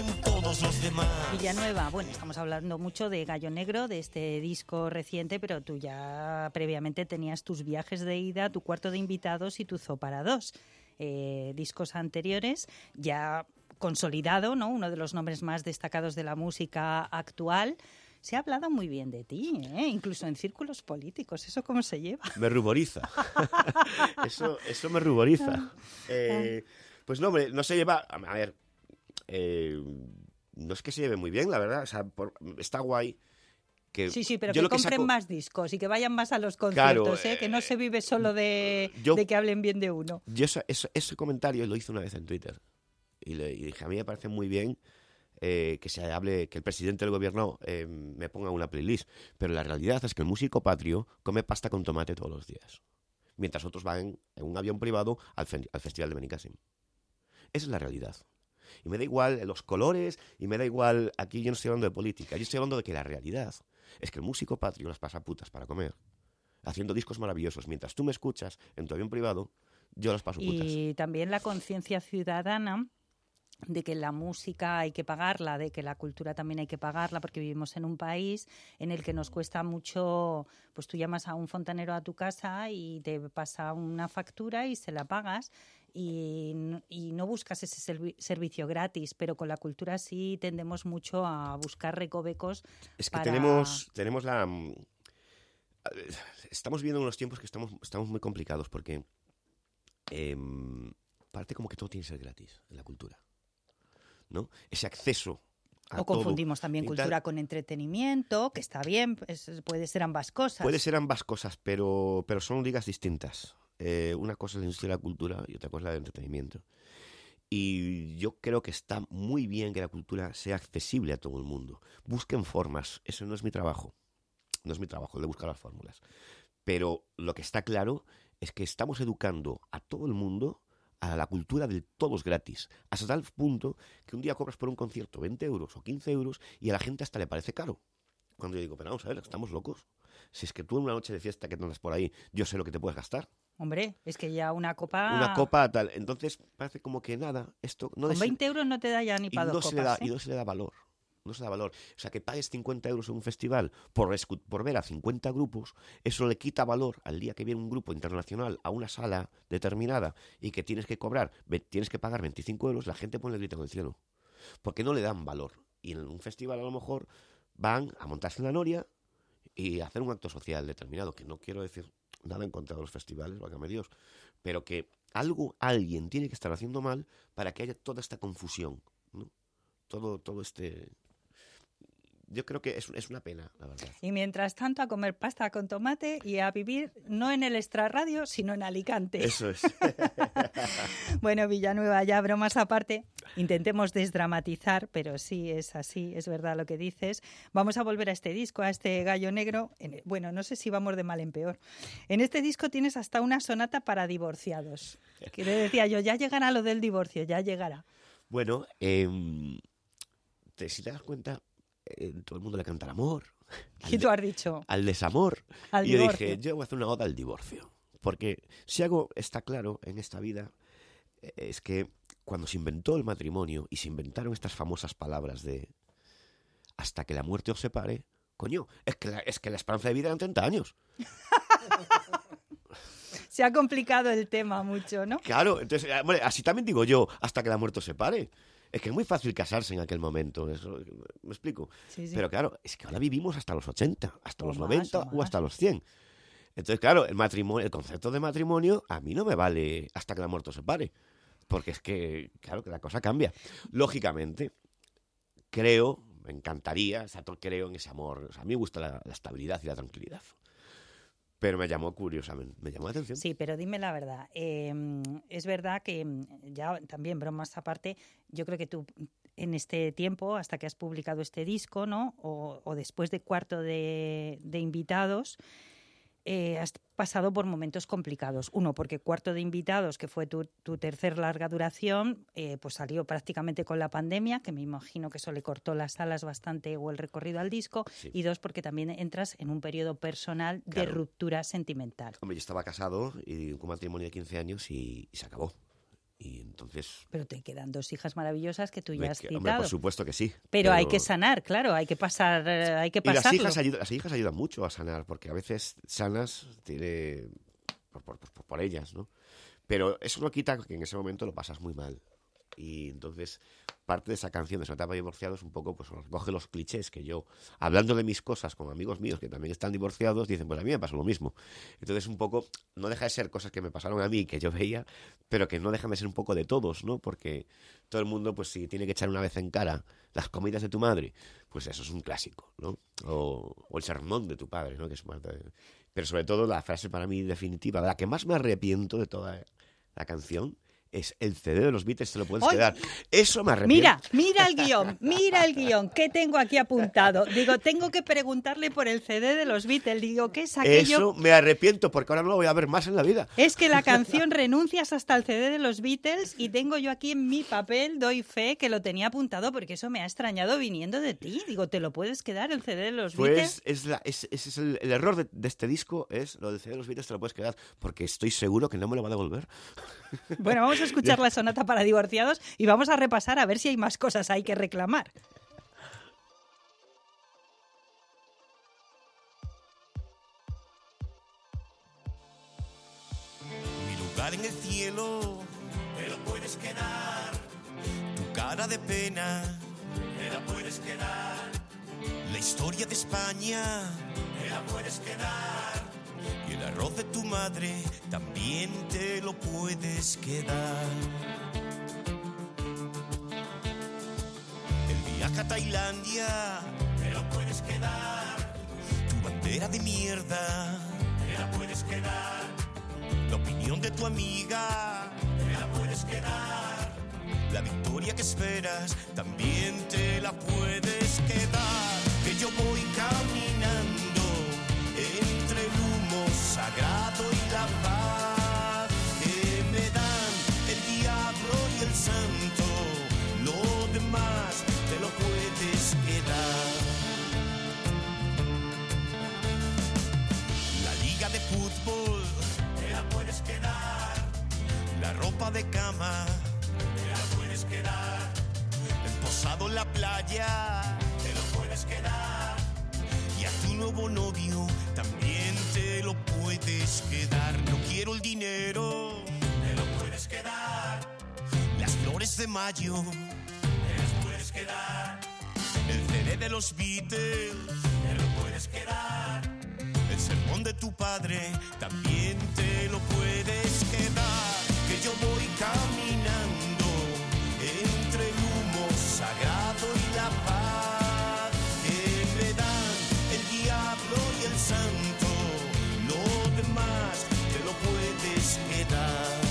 todos los demás. Villanueva, bueno, estamos hablando mucho de Gallo Negro, de este disco reciente, pero tú ya previamente tenías tus viajes de ida, tu cuarto de invitados y tu Zoo para dos. Eh, discos anteriores, ya consolidado, ¿no? Uno de los nombres más destacados de la música actual. Se ha hablado muy bien de ti, ¿eh? Incluso en círculos políticos. ¿Eso cómo se lleva? Me ruboriza. eso, eso me ruboriza. Eh, pues no, hombre, no se lleva... A ver, eh, no es que se lleve muy bien, la verdad. O sea, por, está guay. Que sí, sí, pero yo que lo que compren saco... más discos y que vayan más a los conciertos, claro, ¿eh? Que no se vive solo de, yo, de que hablen bien de uno. Yo eso, eso, ese comentario lo hice una vez en Twitter. Y, le, y dije, a mí me parece muy bien eh, que se hable, que el presidente del gobierno eh, me ponga una playlist. Pero la realidad es que el músico patrio come pasta con tomate todos los días. Mientras otros van en un avión privado al, fe, al Festival de Benicàssim. Esa es la realidad. Y me da igual los colores, y me da igual... Aquí yo no estoy hablando de política, yo estoy hablando de que la realidad es que el músico patrio las pasa putas para comer, haciendo discos maravillosos. Mientras tú me escuchas en tu avión privado, yo las paso putas. Y también la conciencia ciudadana de que la música hay que pagarla, de que la cultura también hay que pagarla, porque vivimos en un país en el que nos cuesta mucho, pues tú llamas a un fontanero a tu casa y te pasa una factura y se la pagas y, y no buscas ese servi- servicio gratis, pero con la cultura sí tendemos mucho a buscar recovecos. Es que para... tenemos, tenemos la... Estamos viendo unos tiempos que estamos, estamos muy complicados porque eh, parece como que todo tiene que ser gratis en la cultura, ¿no? Ese acceso a o confundimos todo también y cultura tal. con entretenimiento, que está bien, es, puede ser ambas cosas. Puede ser ambas cosas, pero, pero son ligas distintas. Eh, una cosa es la industria de la cultura y otra cosa es la del entretenimiento. Y yo creo que está muy bien que la cultura sea accesible a todo el mundo. Busquen formas, eso no es mi trabajo. No es mi trabajo el de buscar las fórmulas. Pero lo que está claro es que estamos educando a todo el mundo a la cultura del todos gratis, hasta tal punto que un día cobras por un concierto veinte euros o quince euros y a la gente hasta le parece caro. Cuando yo digo, pero vamos a ver, ¿estamos locos? Si es que tú en una noche de fiesta que andas por ahí, yo sé lo que te puedes gastar. Hombre, es que ya una copa... Una copa tal. Entonces parece como que nada, esto... No Con des... veinte euros no te da ya ni para no dos se copas, le da, ¿eh? Y no se le da valor. No se da valor. O sea, que pagues cincuenta euros en un festival por, escu- por ver a cincuenta grupos, eso le quita valor al día que viene un grupo internacional a una sala determinada y que tienes que cobrar, ve- tienes que pagar veinticinco euros, la gente pone el grito en el cielo. Porque no le dan valor. Y en un festival a lo mejor van a montarse en la noria y hacer un acto social determinado, que no quiero decir nada en contra de los festivales, válgame Dios, pero que algo, alguien tiene que estar haciendo mal para que haya toda esta confusión, ¿no? Todo, todo este... Yo creo que es, es una pena, la verdad. Y mientras tanto a comer pasta con tomate y a vivir no en el extrarradio, sino en Alicante. Eso es. Bueno, Villanueva, ya bromas aparte, intentemos desdramatizar, pero sí, es así, es verdad lo que dices. Vamos a volver a este disco, a este Gallo Negro. En- Bueno, no sé si vamos de mal en peor. En este disco tienes hasta una sonata para divorciados. Que le decía yo, ya llegará lo del divorcio, ya llegará. Bueno, eh, te, si te das cuenta, eh, todo el mundo le canta al amor, al, Y tú de- has dicho, al desamor. al Y yo divorcio. dije, yo voy a hacer una oda al divorcio. Porque si algo está claro en esta vida, eh, es que cuando se inventó el matrimonio y se inventaron estas famosas palabras de hasta que la muerte os separe, coño, es que la, es que la esperanza de vida eran treinta años. Se ha complicado el tema mucho, ¿no? Claro, entonces, eh, bueno, así también digo yo, hasta que la muerte os separe. Es que es muy fácil casarse en aquel momento, eso, ¿me explico? Sí, sí. Pero claro, es que ahora vivimos hasta los ochenta, hasta O los más, noventa o o más. hasta los cien. Entonces, claro, el matrimonio, el concepto de matrimonio a mí no me vale hasta que la muerte os separe. Porque es que, claro, que la cosa cambia. Lógicamente, creo, me encantaría, o sea, to- creo en ese amor. O sea, a mí me gusta la, la estabilidad y la tranquilidad. Pero me llamó curiosamente, me llamó la atención. Sí, pero dime la verdad. Eh, es verdad que mm, ya también bromas aparte, yo creo que tú en este tiempo, hasta que has publicado este disco, ¿no? O, o después de cuarto de, de invitados, eh, has pasado por momentos complicados. Uno, porque cuarto de invitados, que fue tu, tu tercer larga duración, eh, pues salió prácticamente con la pandemia, que me imagino que eso le cortó las alas bastante o el recorrido al disco. Sí. Y dos, porque también entras en un periodo personal de Claro. ruptura sentimental. Hombre, yo estaba casado y con un matrimonio de quince años y, y se acabó. Y entonces... Pero te quedan dos hijas maravillosas que tú ya has que, citado. hombre, por supuesto que sí. Pero, pero hay que sanar, claro, hay que pasar, hay que y las pasarlo. hijas, ayudan, las hijas ayudan mucho a sanar, porque a veces sanas tiene por, por, por, por ellas, ¿no? Pero eso no quita que en ese momento lo pasas muy mal. Y entonces parte de esa canción de Sonata para divorciados un poco pues recoge los clichés que yo, hablando de mis cosas con amigos míos que también están divorciados, dicen, pues a mí me pasó lo mismo. Entonces un poco, no deja de ser cosas que me pasaron a mí, que yo veía, pero que no dejan de ser un poco de todos, ¿no? Porque todo el mundo, pues si tiene que echar una vez en cara las comidas de tu madre, pues eso es un clásico, ¿no? O, o el sermón de tu padre, ¿no? Que es más de... Pero sobre todo la frase para mí definitiva, de la que más me arrepiento de toda la canción, es el C D de los Beatles, te lo puedes ¡Ay! quedar. Eso me arrepiento. Mira, mira el guión, mira el guión, ¿qué tengo aquí apuntado? Digo, tengo que preguntarle por el C D de los Beatles. Digo, ¿qué es aquello? Eso me arrepiento, porque ahora no lo voy a ver más en la vida. Es que la canción Renuncias hasta el C D de los Beatles y tengo yo aquí en mi papel, doy fe que lo tenía apuntado porque eso me ha extrañado viniendo de ti. Digo, ¿te lo puedes quedar el C D de los Pues Beatles? es la, es, ese es el, el error de, de este disco, es lo del C D de los Beatles te lo puedes quedar, porque estoy seguro que no me lo va a devolver. Bueno, vamos a escuchar la sonata para divorciados y vamos a repasar a ver si hay más cosas ahí que reclamar. Mi lugar en el cielo, te lo puedes quedar. Tu cara de pena, te la puedes quedar. La historia de España, te la puedes quedar. Y el arroz de tu madre, también te lo puedes quedar. El viaje a Tailandia, te lo puedes quedar. Tu bandera de mierda, te la puedes quedar. La opinión de tu amiga, te la puedes quedar. La victoria que esperas, también te la puedes quedar. Que yo voy caminando entre el humo sagrado y la paz que me dan el diablo y el santo. Lo demás te lo puedes quedar. La liga de fútbol, te la puedes quedar. La ropa de cama, te la puedes quedar. El posado en la playa, te lo puedes quedar. Y a tu nuevo novio también te lo puedes quedar. No quiero el dinero, te lo puedes quedar. Las flores de mayo, te las puedes quedar. El C D de los Beatles, te lo puedes quedar. El sermón de tu padre, también te lo puedes quedar. Que yo voy caminando entre el humo sagrado y la paz que me dan el diablo y el santo. Lo demás te lo puedes quedar.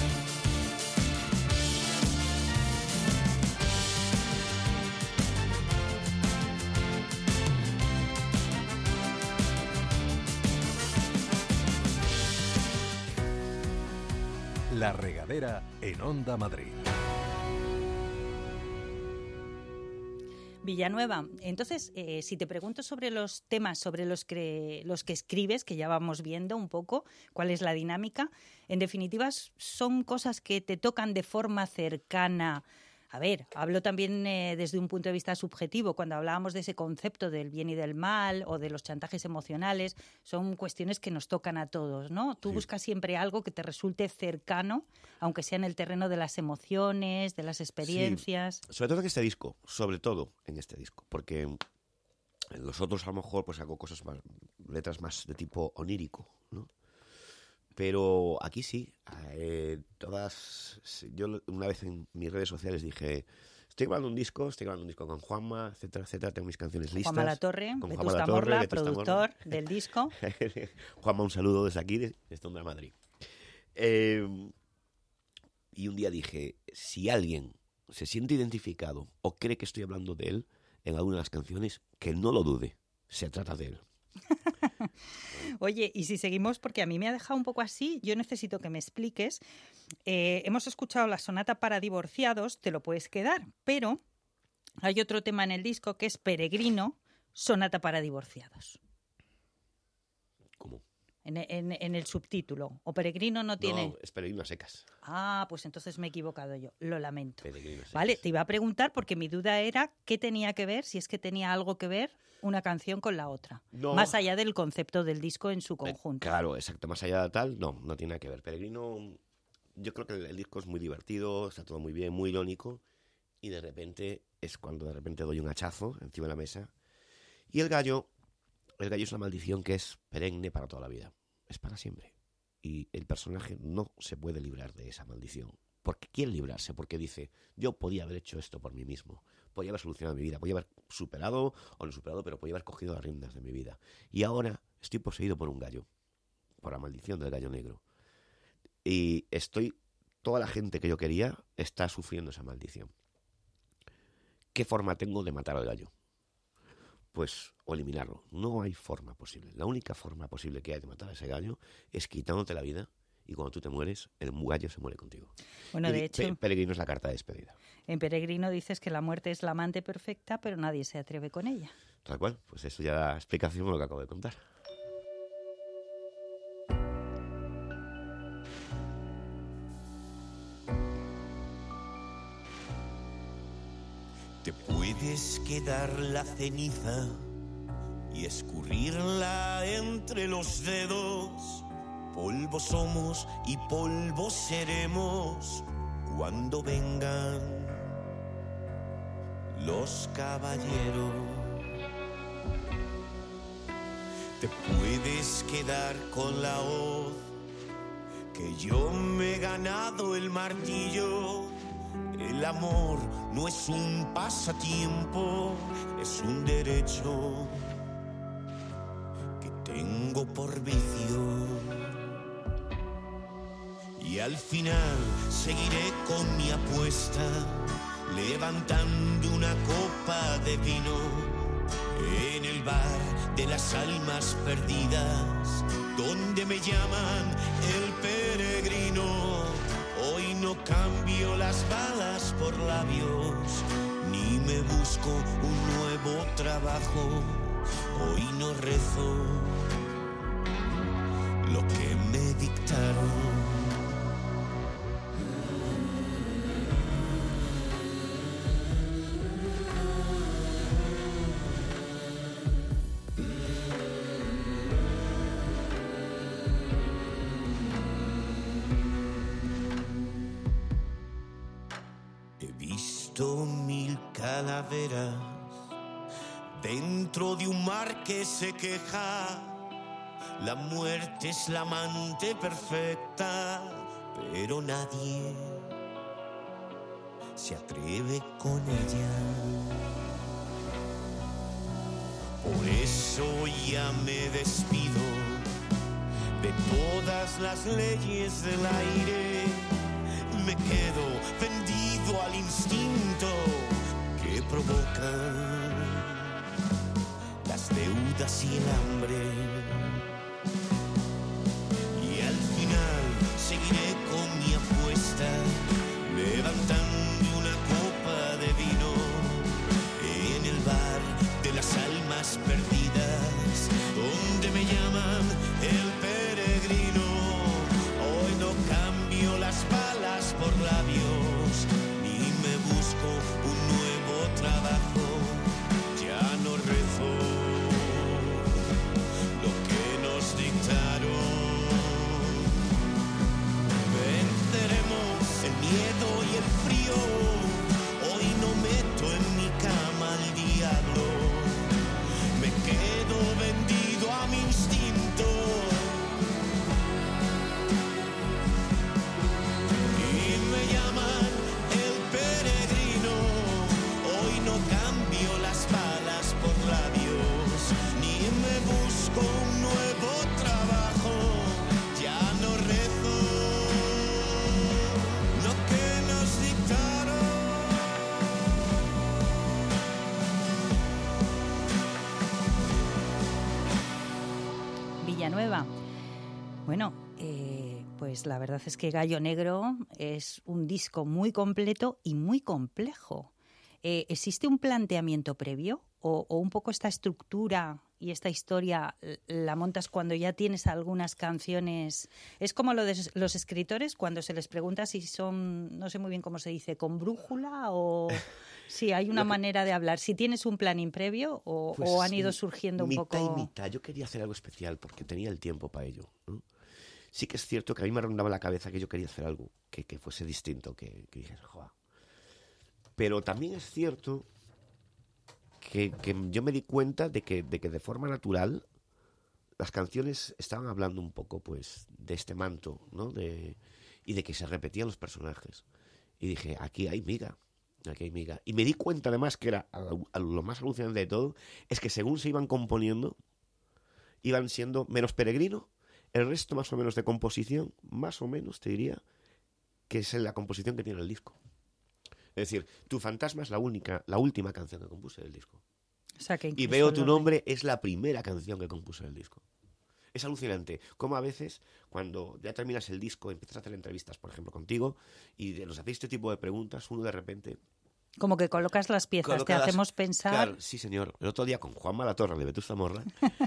La Regadera en Onda Madrid. Villanueva, entonces, eh, si te pregunto sobre los temas sobre los que, los que escribes, que ya vamos viendo un poco cuál es la dinámica, en definitiva, son cosas que te tocan de forma cercana. A ver, hablo también eh, desde un punto de vista subjetivo, cuando hablábamos de ese concepto del bien y del mal o de los chantajes emocionales, son cuestiones que nos tocan a todos, ¿no? Tú Sí. buscas siempre algo que te resulte cercano, aunque sea en el terreno de las emociones, de las experiencias. Sí. Sobre todo en este disco, sobre todo en este disco, porque en los otros a lo mejor pues hago cosas más, letras más de tipo onírico, ¿no? Pero aquí sí, eh, todas, yo una vez en mis redes sociales dije, estoy grabando un disco, estoy grabando un disco con Juanma, etcétera, etcétera, tengo mis canciones listas. Juanma Latorre, con Vetusta Juanma Latorre, Morla, Vetusta productor Morla. del disco. Juanma, un saludo desde aquí, desde Onda Madrid. Eh, y un día dije, si alguien se siente identificado o cree que estoy hablando de él en alguna de las canciones, que no lo dude, se trata de él. Oye, y si seguimos, porque a mí me ha dejado un poco así, yo necesito que me expliques. Eh, hemos escuchado la sonata para divorciados, te lo puedes quedar, pero hay otro tema en el disco que es Peregrino, sonata para divorciados. ¿Cómo? en, en, en el subtítulo. ¿O Peregrino no tiene? No, es Peregrino a secas. Ah, pues entonces me he equivocado yo. Lo lamento. Peregrino a secas. Vale, te iba a preguntar porque mi duda era qué tenía que ver, si es que tenía algo que ver una canción con la otra. No. Más allá del concepto del disco en su conjunto. Eh, claro, exacto. Más allá de tal, no, no tiene nada que ver. Peregrino, yo creo que el, el disco es muy divertido, está todo muy bien, muy irónico. Y de repente es cuando de repente doy un hachazo encima de la mesa. Y el gallo, el gallo es una maldición que es perenne para toda la vida. Es para siempre. Y el personaje no se puede librar de esa maldición. Porque quiere librarse, porque dice, yo podía haber hecho esto por mí mismo. Podía haber solucionado mi vida, podía haber superado o no superado, pero podía haber cogido las riendas de mi vida. Y ahora estoy poseído por un gallo, por la maldición del gallo negro. Y estoy, toda la gente que yo quería está sufriendo esa maldición. ¿Qué forma tengo de matar al gallo? Pues, o eliminarlo. No hay forma posible. La única forma posible que hay de matar a ese gallo es quitándote la vida, y cuando tú te mueres, el gallo se muere contigo. Bueno, de hecho, Pe- Peregrino es la carta de despedida. en Peregrino dices que la muerte es la amante perfecta, pero nadie se atreve con ella. Tal cual, pues eso ya da explicación de lo que acabo de contar. Te puedes quedar la ceniza y escurrirla entre los dedos. Polvo somos y polvo seremos cuando vengan los caballeros. Te puedes quedar con la hoz que yo me he ganado el martillo. El amor no es un pasatiempo, es un derecho que tengo por vicio. Y al final seguiré con mi apuesta, levantando una copa de vino en el bar de las almas perdidas, donde me llaman el peregrino. Hoy no cambio las balas por labios, ni me busco un nuevo trabajo. Hoy no rezo lo que me dictaron. Mil calaveras dentro de un mar que se queja. La muerte es la amante perfecta, pero nadie se atreve con ella. Por eso ya me despido de todas las leyes del aire. Me quedo vendido al instinto que provoca las deudas y el hambre. Y al final seguiré con mi apuesta, levantando una copa de vino en el bar de las almas perdidas, donde me llaman el peregrino. Hoy no cambio las balas por labios, ni me busco un nuevo trabajo. Ya no rezo lo que nos dictaron. Venceremos el miedo y el frío. Hoy no meto en mi cama al diablo. Me quedo vendido a mi instinto. Cambio las balas por labios, ni me busco un nuevo trabajo. Ya no rezo lo que nos dictaron. Villanueva. Bueno, eh, pues la verdad es que Gallo Negro es un disco muy completo y muy complejo. Eh, ¿Existe un planteamiento previo o, o un poco esta estructura y esta historia la montas cuando ya tienes algunas canciones. Es como lo de los escritores cuando se les pregunta si son, no sé muy bien cómo se dice, con brújula o si hay una que, manera de hablar. Si tienes un planning previo o, pues, o han ido surgiendo un mitad poco. Mitad y mitad. Yo quería hacer algo especial porque tenía el tiempo para ello, ¿no? Sí que es cierto que a mí me rondaba la cabeza que yo quería hacer algo que, que fuese distinto, que, que dijera, joder. Pero también es cierto que, que yo me di cuenta de que, de que de forma natural las canciones estaban hablando un poco, pues, de este manto, ¿no? De, y de que se repetían los personajes. Y dije, aquí hay miga, aquí hay miga. Y me di cuenta además que era a, a lo más alucinante de todo, es que según se iban componiendo, iban siendo menos peregrino, el resto más o menos de composición, más o menos te diría, que es la composición que tiene el disco. Es decir, Tu fantasma es la única, la última canción que compuse del disco. O sea, que y Veo tu nombre es la primera canción que compuse del disco. Es alucinante cómo a veces, cuando ya terminas el disco, empiezas a hacer entrevistas, por ejemplo, contigo, y nos hacéis este tipo de preguntas, uno de repente... Como que colocas las piezas, colocas te las... hacemos pensar... Claro, sí, señor. El otro día con Juanma Latorre de Vetusta Morla,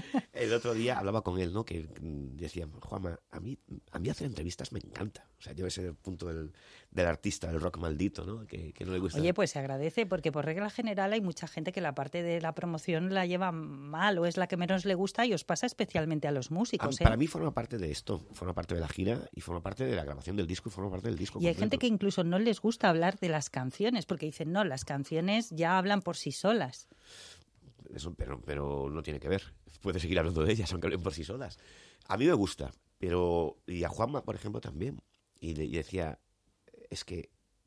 el otro día hablaba con él, ¿no? Que decía, Juanma, a mí, a mí hacer entrevistas me encanta. O sea, yo ese punto del, del artista, del rock maldito, ¿no? Que, que no le gusta. Oye, pues se agradece, porque por regla general hay mucha gente que la parte de la promoción la lleva mal o es la que menos le gusta y os pasa especialmente a los músicos, a, ¿eh? Para mí forma parte de esto, forma parte de la gira y forma parte de la grabación del disco y forma parte del disco Y hay completo. gente que incluso no les gusta hablar de las canciones porque dicen, no, las canciones ya hablan por sí solas. Eso, pero, pero no tiene que ver. Puedes seguir hablando de ellas, aunque hablen por sí solas. A mí me gusta, pero... Y a Juanma, por ejemplo, también. Y, de, y decía, es que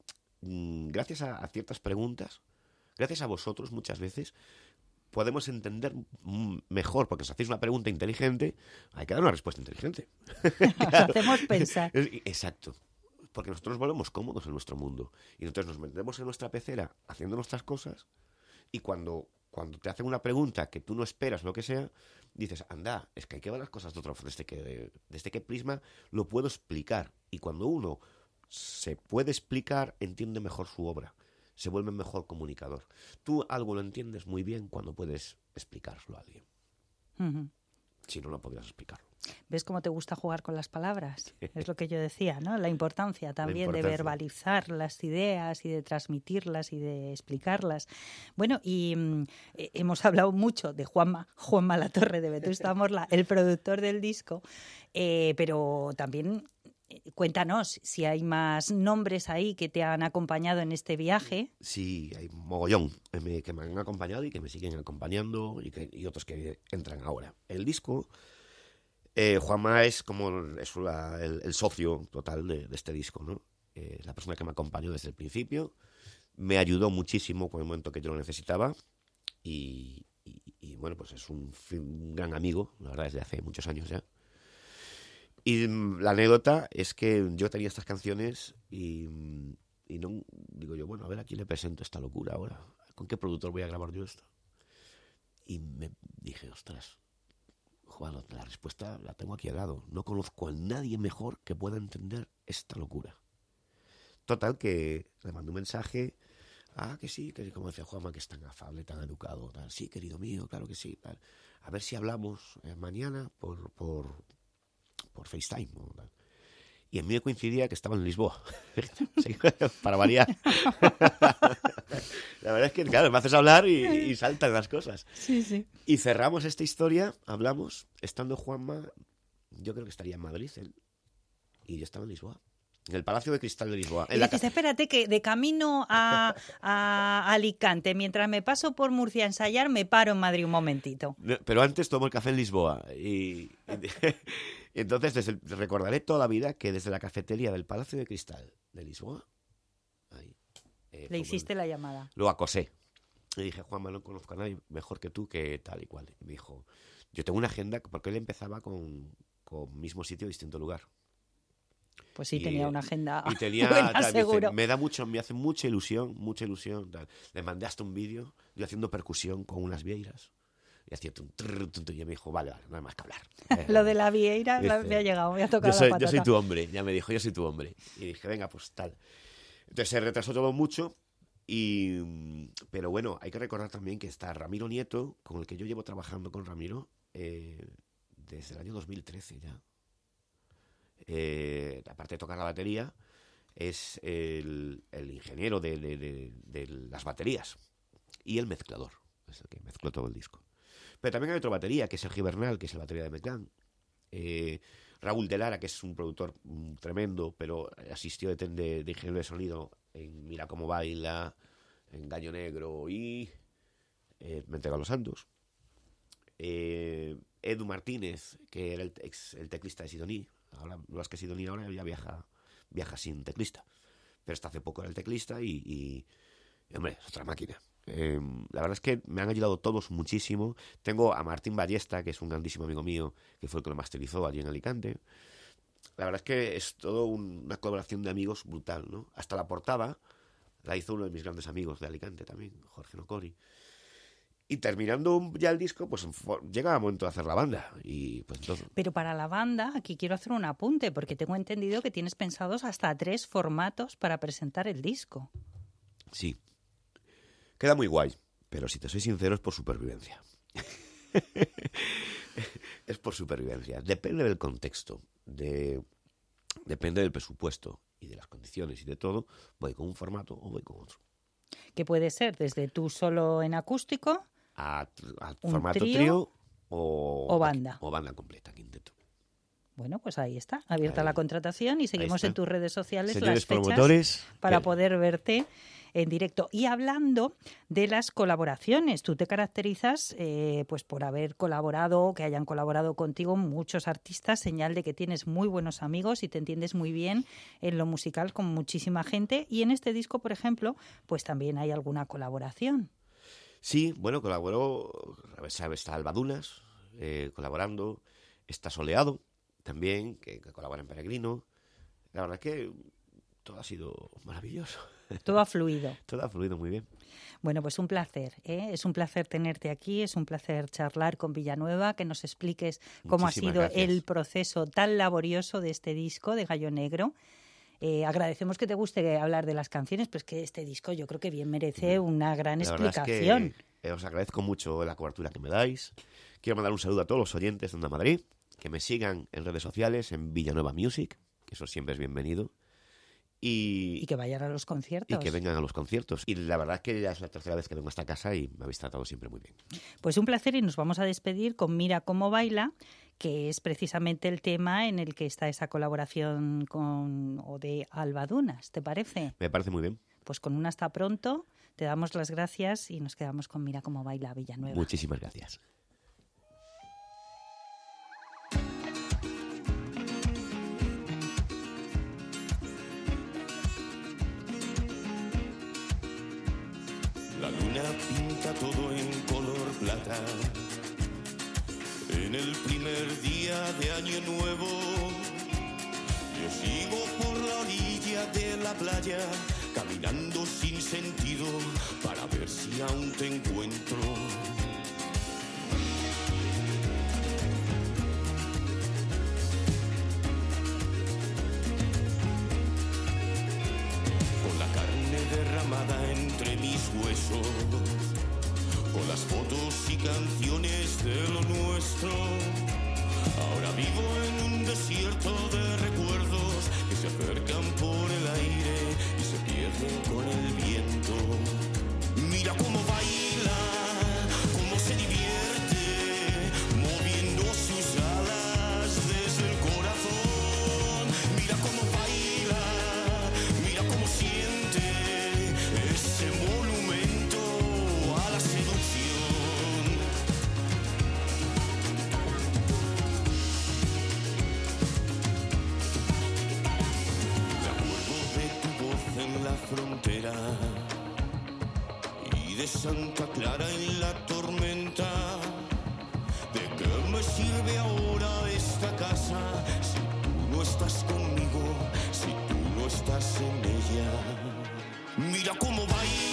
mmm, gracias a, a ciertas preguntas, gracias a vosotros muchas veces, podemos entender mejor, porque si hacéis una pregunta inteligente, hay que dar una respuesta inteligente. Claro. Hacemos pensar. Exacto. Porque nosotros nos volvemos cómodos en nuestro mundo. Y entonces nos metemos en nuestra pecera haciendo nuestras cosas y cuando, cuando te hacen una pregunta que tú no esperas, lo que sea, dices, anda, es que hay que ver las cosas de otra forma. Desde que, desde qué prisma lo puedo explicar. Y cuando uno se puede explicar, entiende mejor su obra. Se vuelve mejor comunicador. Tú algo lo entiendes muy bien cuando puedes explicárselo a alguien. Uh-huh. Si no, no podrías explicarlo. ¿Ves cómo te gusta jugar con las palabras? Es lo que yo decía, ¿no? La importancia también La importancia. de verbalizar las ideas y de transmitirlas y de explicarlas. Bueno, y mm, hemos hablado mucho de Juanma, Juanma Latorre de Vetusta Morla, el productor del disco, eh, pero también cuéntanos si hay más nombres ahí que te han acompañado en este viaje. Sí, hay mogollón que me han acompañado y que me siguen acompañando y, que, y otros que entran ahora. El disco... Eh, Juanma es como es la, el, el socio total de, de este disco, ¿no? Eh, la persona que me acompañó desde el principio, me ayudó muchísimo con el momento que yo lo necesitaba y, y, y bueno, pues es un, un gran amigo, la verdad, desde hace muchos años ya. Y la anécdota es que yo tenía estas canciones y, y no digo yo, bueno, a ver a quién le presento esta locura ahora, ¿con qué productor voy a grabar yo esto? Y me dije, ostras, Juan, la respuesta la tengo aquí al lado. No conozco a nadie mejor que pueda entender esta locura. Total, que le mandé un mensaje. Ah, que sí, que como decía Juanma, que es tan afable, tan educado. Tal. Sí, querido mío, claro que sí. Tal. A ver si hablamos eh, mañana por, por, por FaceTime. ¿No? Tal. Y en mí me coincidía que estaba en Lisboa. Para variar. La verdad es que, claro, me haces hablar y, y saltan las cosas. Sí, sí. Y cerramos esta historia, hablamos, estando Juanma, yo creo que estaría en Madrid, él, y yo estaba en Lisboa. En el Palacio de Cristal de Lisboa. Y dices, espérate, que de camino a, a Alicante, mientras me paso por Murcia a ensayar, me paro en Madrid un momentito. Pero antes tomo el café en Lisboa. Y, y entonces desde el, recordaré toda la vida que desde la cafetería del Palacio de Cristal de Lisboa, ahí, eh, le hiciste el, la llamada. Lo acosé. Le dije, Juanma, no conozco a nadie mejor que tú, que tal y cual. Y me dijo, yo tengo una agenda, porque él empezaba con, con mismo sitio, distinto lugar. Pues sí, y, tenía una agenda y tenía, buena, tal, seguro. Me, dice, me da mucho, me hace mucha ilusión, mucha ilusión. Tal. Le mandé hasta un vídeo, yo haciendo percusión con unas vieiras. Y hacía un trrr, trrr, y me dijo, vale, vale, no hay más que hablar. Eh, Lo de la vieira dice, me ha llegado, me ha tocado yo soy, la patata. Yo soy tu hombre, ya me dijo, yo soy tu hombre. Y dije, venga, pues tal. Entonces se retrasó todo mucho Y, pero bueno, hay que recordar también que está Ramiro Nieto, con el que yo llevo trabajando con Ramiro eh, desde el año dos mil trece ya. Eh, aparte de tocar la batería, es el, el ingeniero de, de, de, de las baterías y el mezclador, es el que mezcló todo el disco. Pero también hay otra batería, que es Sergio Bernal, que es la batería de Meclán. Eh, Raúl de Lara, que es un productor mm, tremendo, pero asistió de, de, de ingeniero de sonido en Mira Cómo Baila, en Gallo Negro y eh, Me Entrego a los Santos. Eh, Edu Martínez, que era el, ex, el teclista de Sidoní. Ahora, lo es que Sidoní ahora ya viaja, viaja sin teclista. Pero hasta hace poco era el teclista y, y, y hombre, es otra máquina. Eh, la verdad es que me han ayudado todos muchísimo. Tengo a Martín Ballesta, que es un grandísimo amigo mío, que fue el que lo masterizó allí en Alicante. La verdad es que es todo un, una colaboración de amigos brutal, ¿no? Hasta la portada la hizo uno de mis grandes amigos de Alicante también, Jorge Nocori. Y terminando ya el disco, pues llega el momento de hacer la banda. Y pues entonces... Pero para la banda, aquí quiero hacer un apunte, porque tengo entendido que tienes pensados hasta tres formatos para presentar el disco. Sí. Queda muy guay, pero si te soy sincero es por supervivencia. Es por supervivencia. Depende del contexto, de, depende del presupuesto y de las condiciones y de todo. Voy con un formato o voy con otro. Que puede ser desde tú solo en acústico, a, a un formato trío, trío o, o banda. O banda completa, quinteto. Bueno, pues ahí está, abierta Ahí, la contratación y seguimos en tus redes sociales Señores las fechas promotores, para que... poder verte en directo. Y hablando de las colaboraciones, tú te caracterizas eh, pues por haber colaborado, que hayan colaborado contigo muchos artistas, señal de que tienes muy buenos amigos y te entiendes muy bien en lo musical con muchísima gente. Y en este disco, por ejemplo, pues también hay alguna colaboración. Sí, bueno, colaboró, está Alba Dunas, eh, colaborando, está Soleado también, que, que colabora en Peregrino. La verdad es que todo ha sido maravilloso. Todo ha fluido. Todo ha fluido muy bien. Bueno, pues un placer, ¿eh? Es un placer tenerte aquí, es un placer charlar con Villanueva, que nos expliques cómo Muchísimas ha sido gracias. el proceso tan laborioso de este disco de Gallo Negro. Eh, agradecemos que te guste hablar de las canciones, pero es que este disco yo creo que bien merece una gran La explicación. verdad es que, eh, os agradezco mucho la cobertura que me dais. Quiero mandar un saludo a todos los oyentes de Onda Madrid, que me sigan en redes sociales, en Villanueva Music, que eso siempre es bienvenido. Y, Y que vayan a los conciertos. y que vengan a los conciertos. Y la verdad es que ya es la tercera vez que vengo a esta casa y me habéis tratado siempre muy bien. Pues un placer y nos vamos a despedir con Mira Cómo Baila, que es precisamente el tema en el que está esa colaboración con o de Alba Dunas, ¿te parece? Me parece muy bien. Pues con un hasta pronto, te damos las gracias y nos quedamos con Mira Cómo Baila Villanueva. Muchísimas gracias. La luna pinta todo en color plata. En el primer día de Año Nuevo, yo sigo por la orilla de la playa, caminando sin sentido para ver si aún te encuentro. Con la carne derramada entre mis huesos, con las fotos y canciones de lo nuestro. Ahora vivo en un desierto de recuerdos que se acercan por el aire y se pierden con el viento. Mira cómo baila, cómo se divierte, moviendo sus alas desde el corazón. Mira cómo baila, mira cómo siente ese monumento a la seducción. Me acuerdo de tu voz en la frontera y de Santa Clara en la tormenta. ¿De qué me sirve ahora esta casa si tú no estás conmigo, si tú no estás en ella? Mira cómo baila.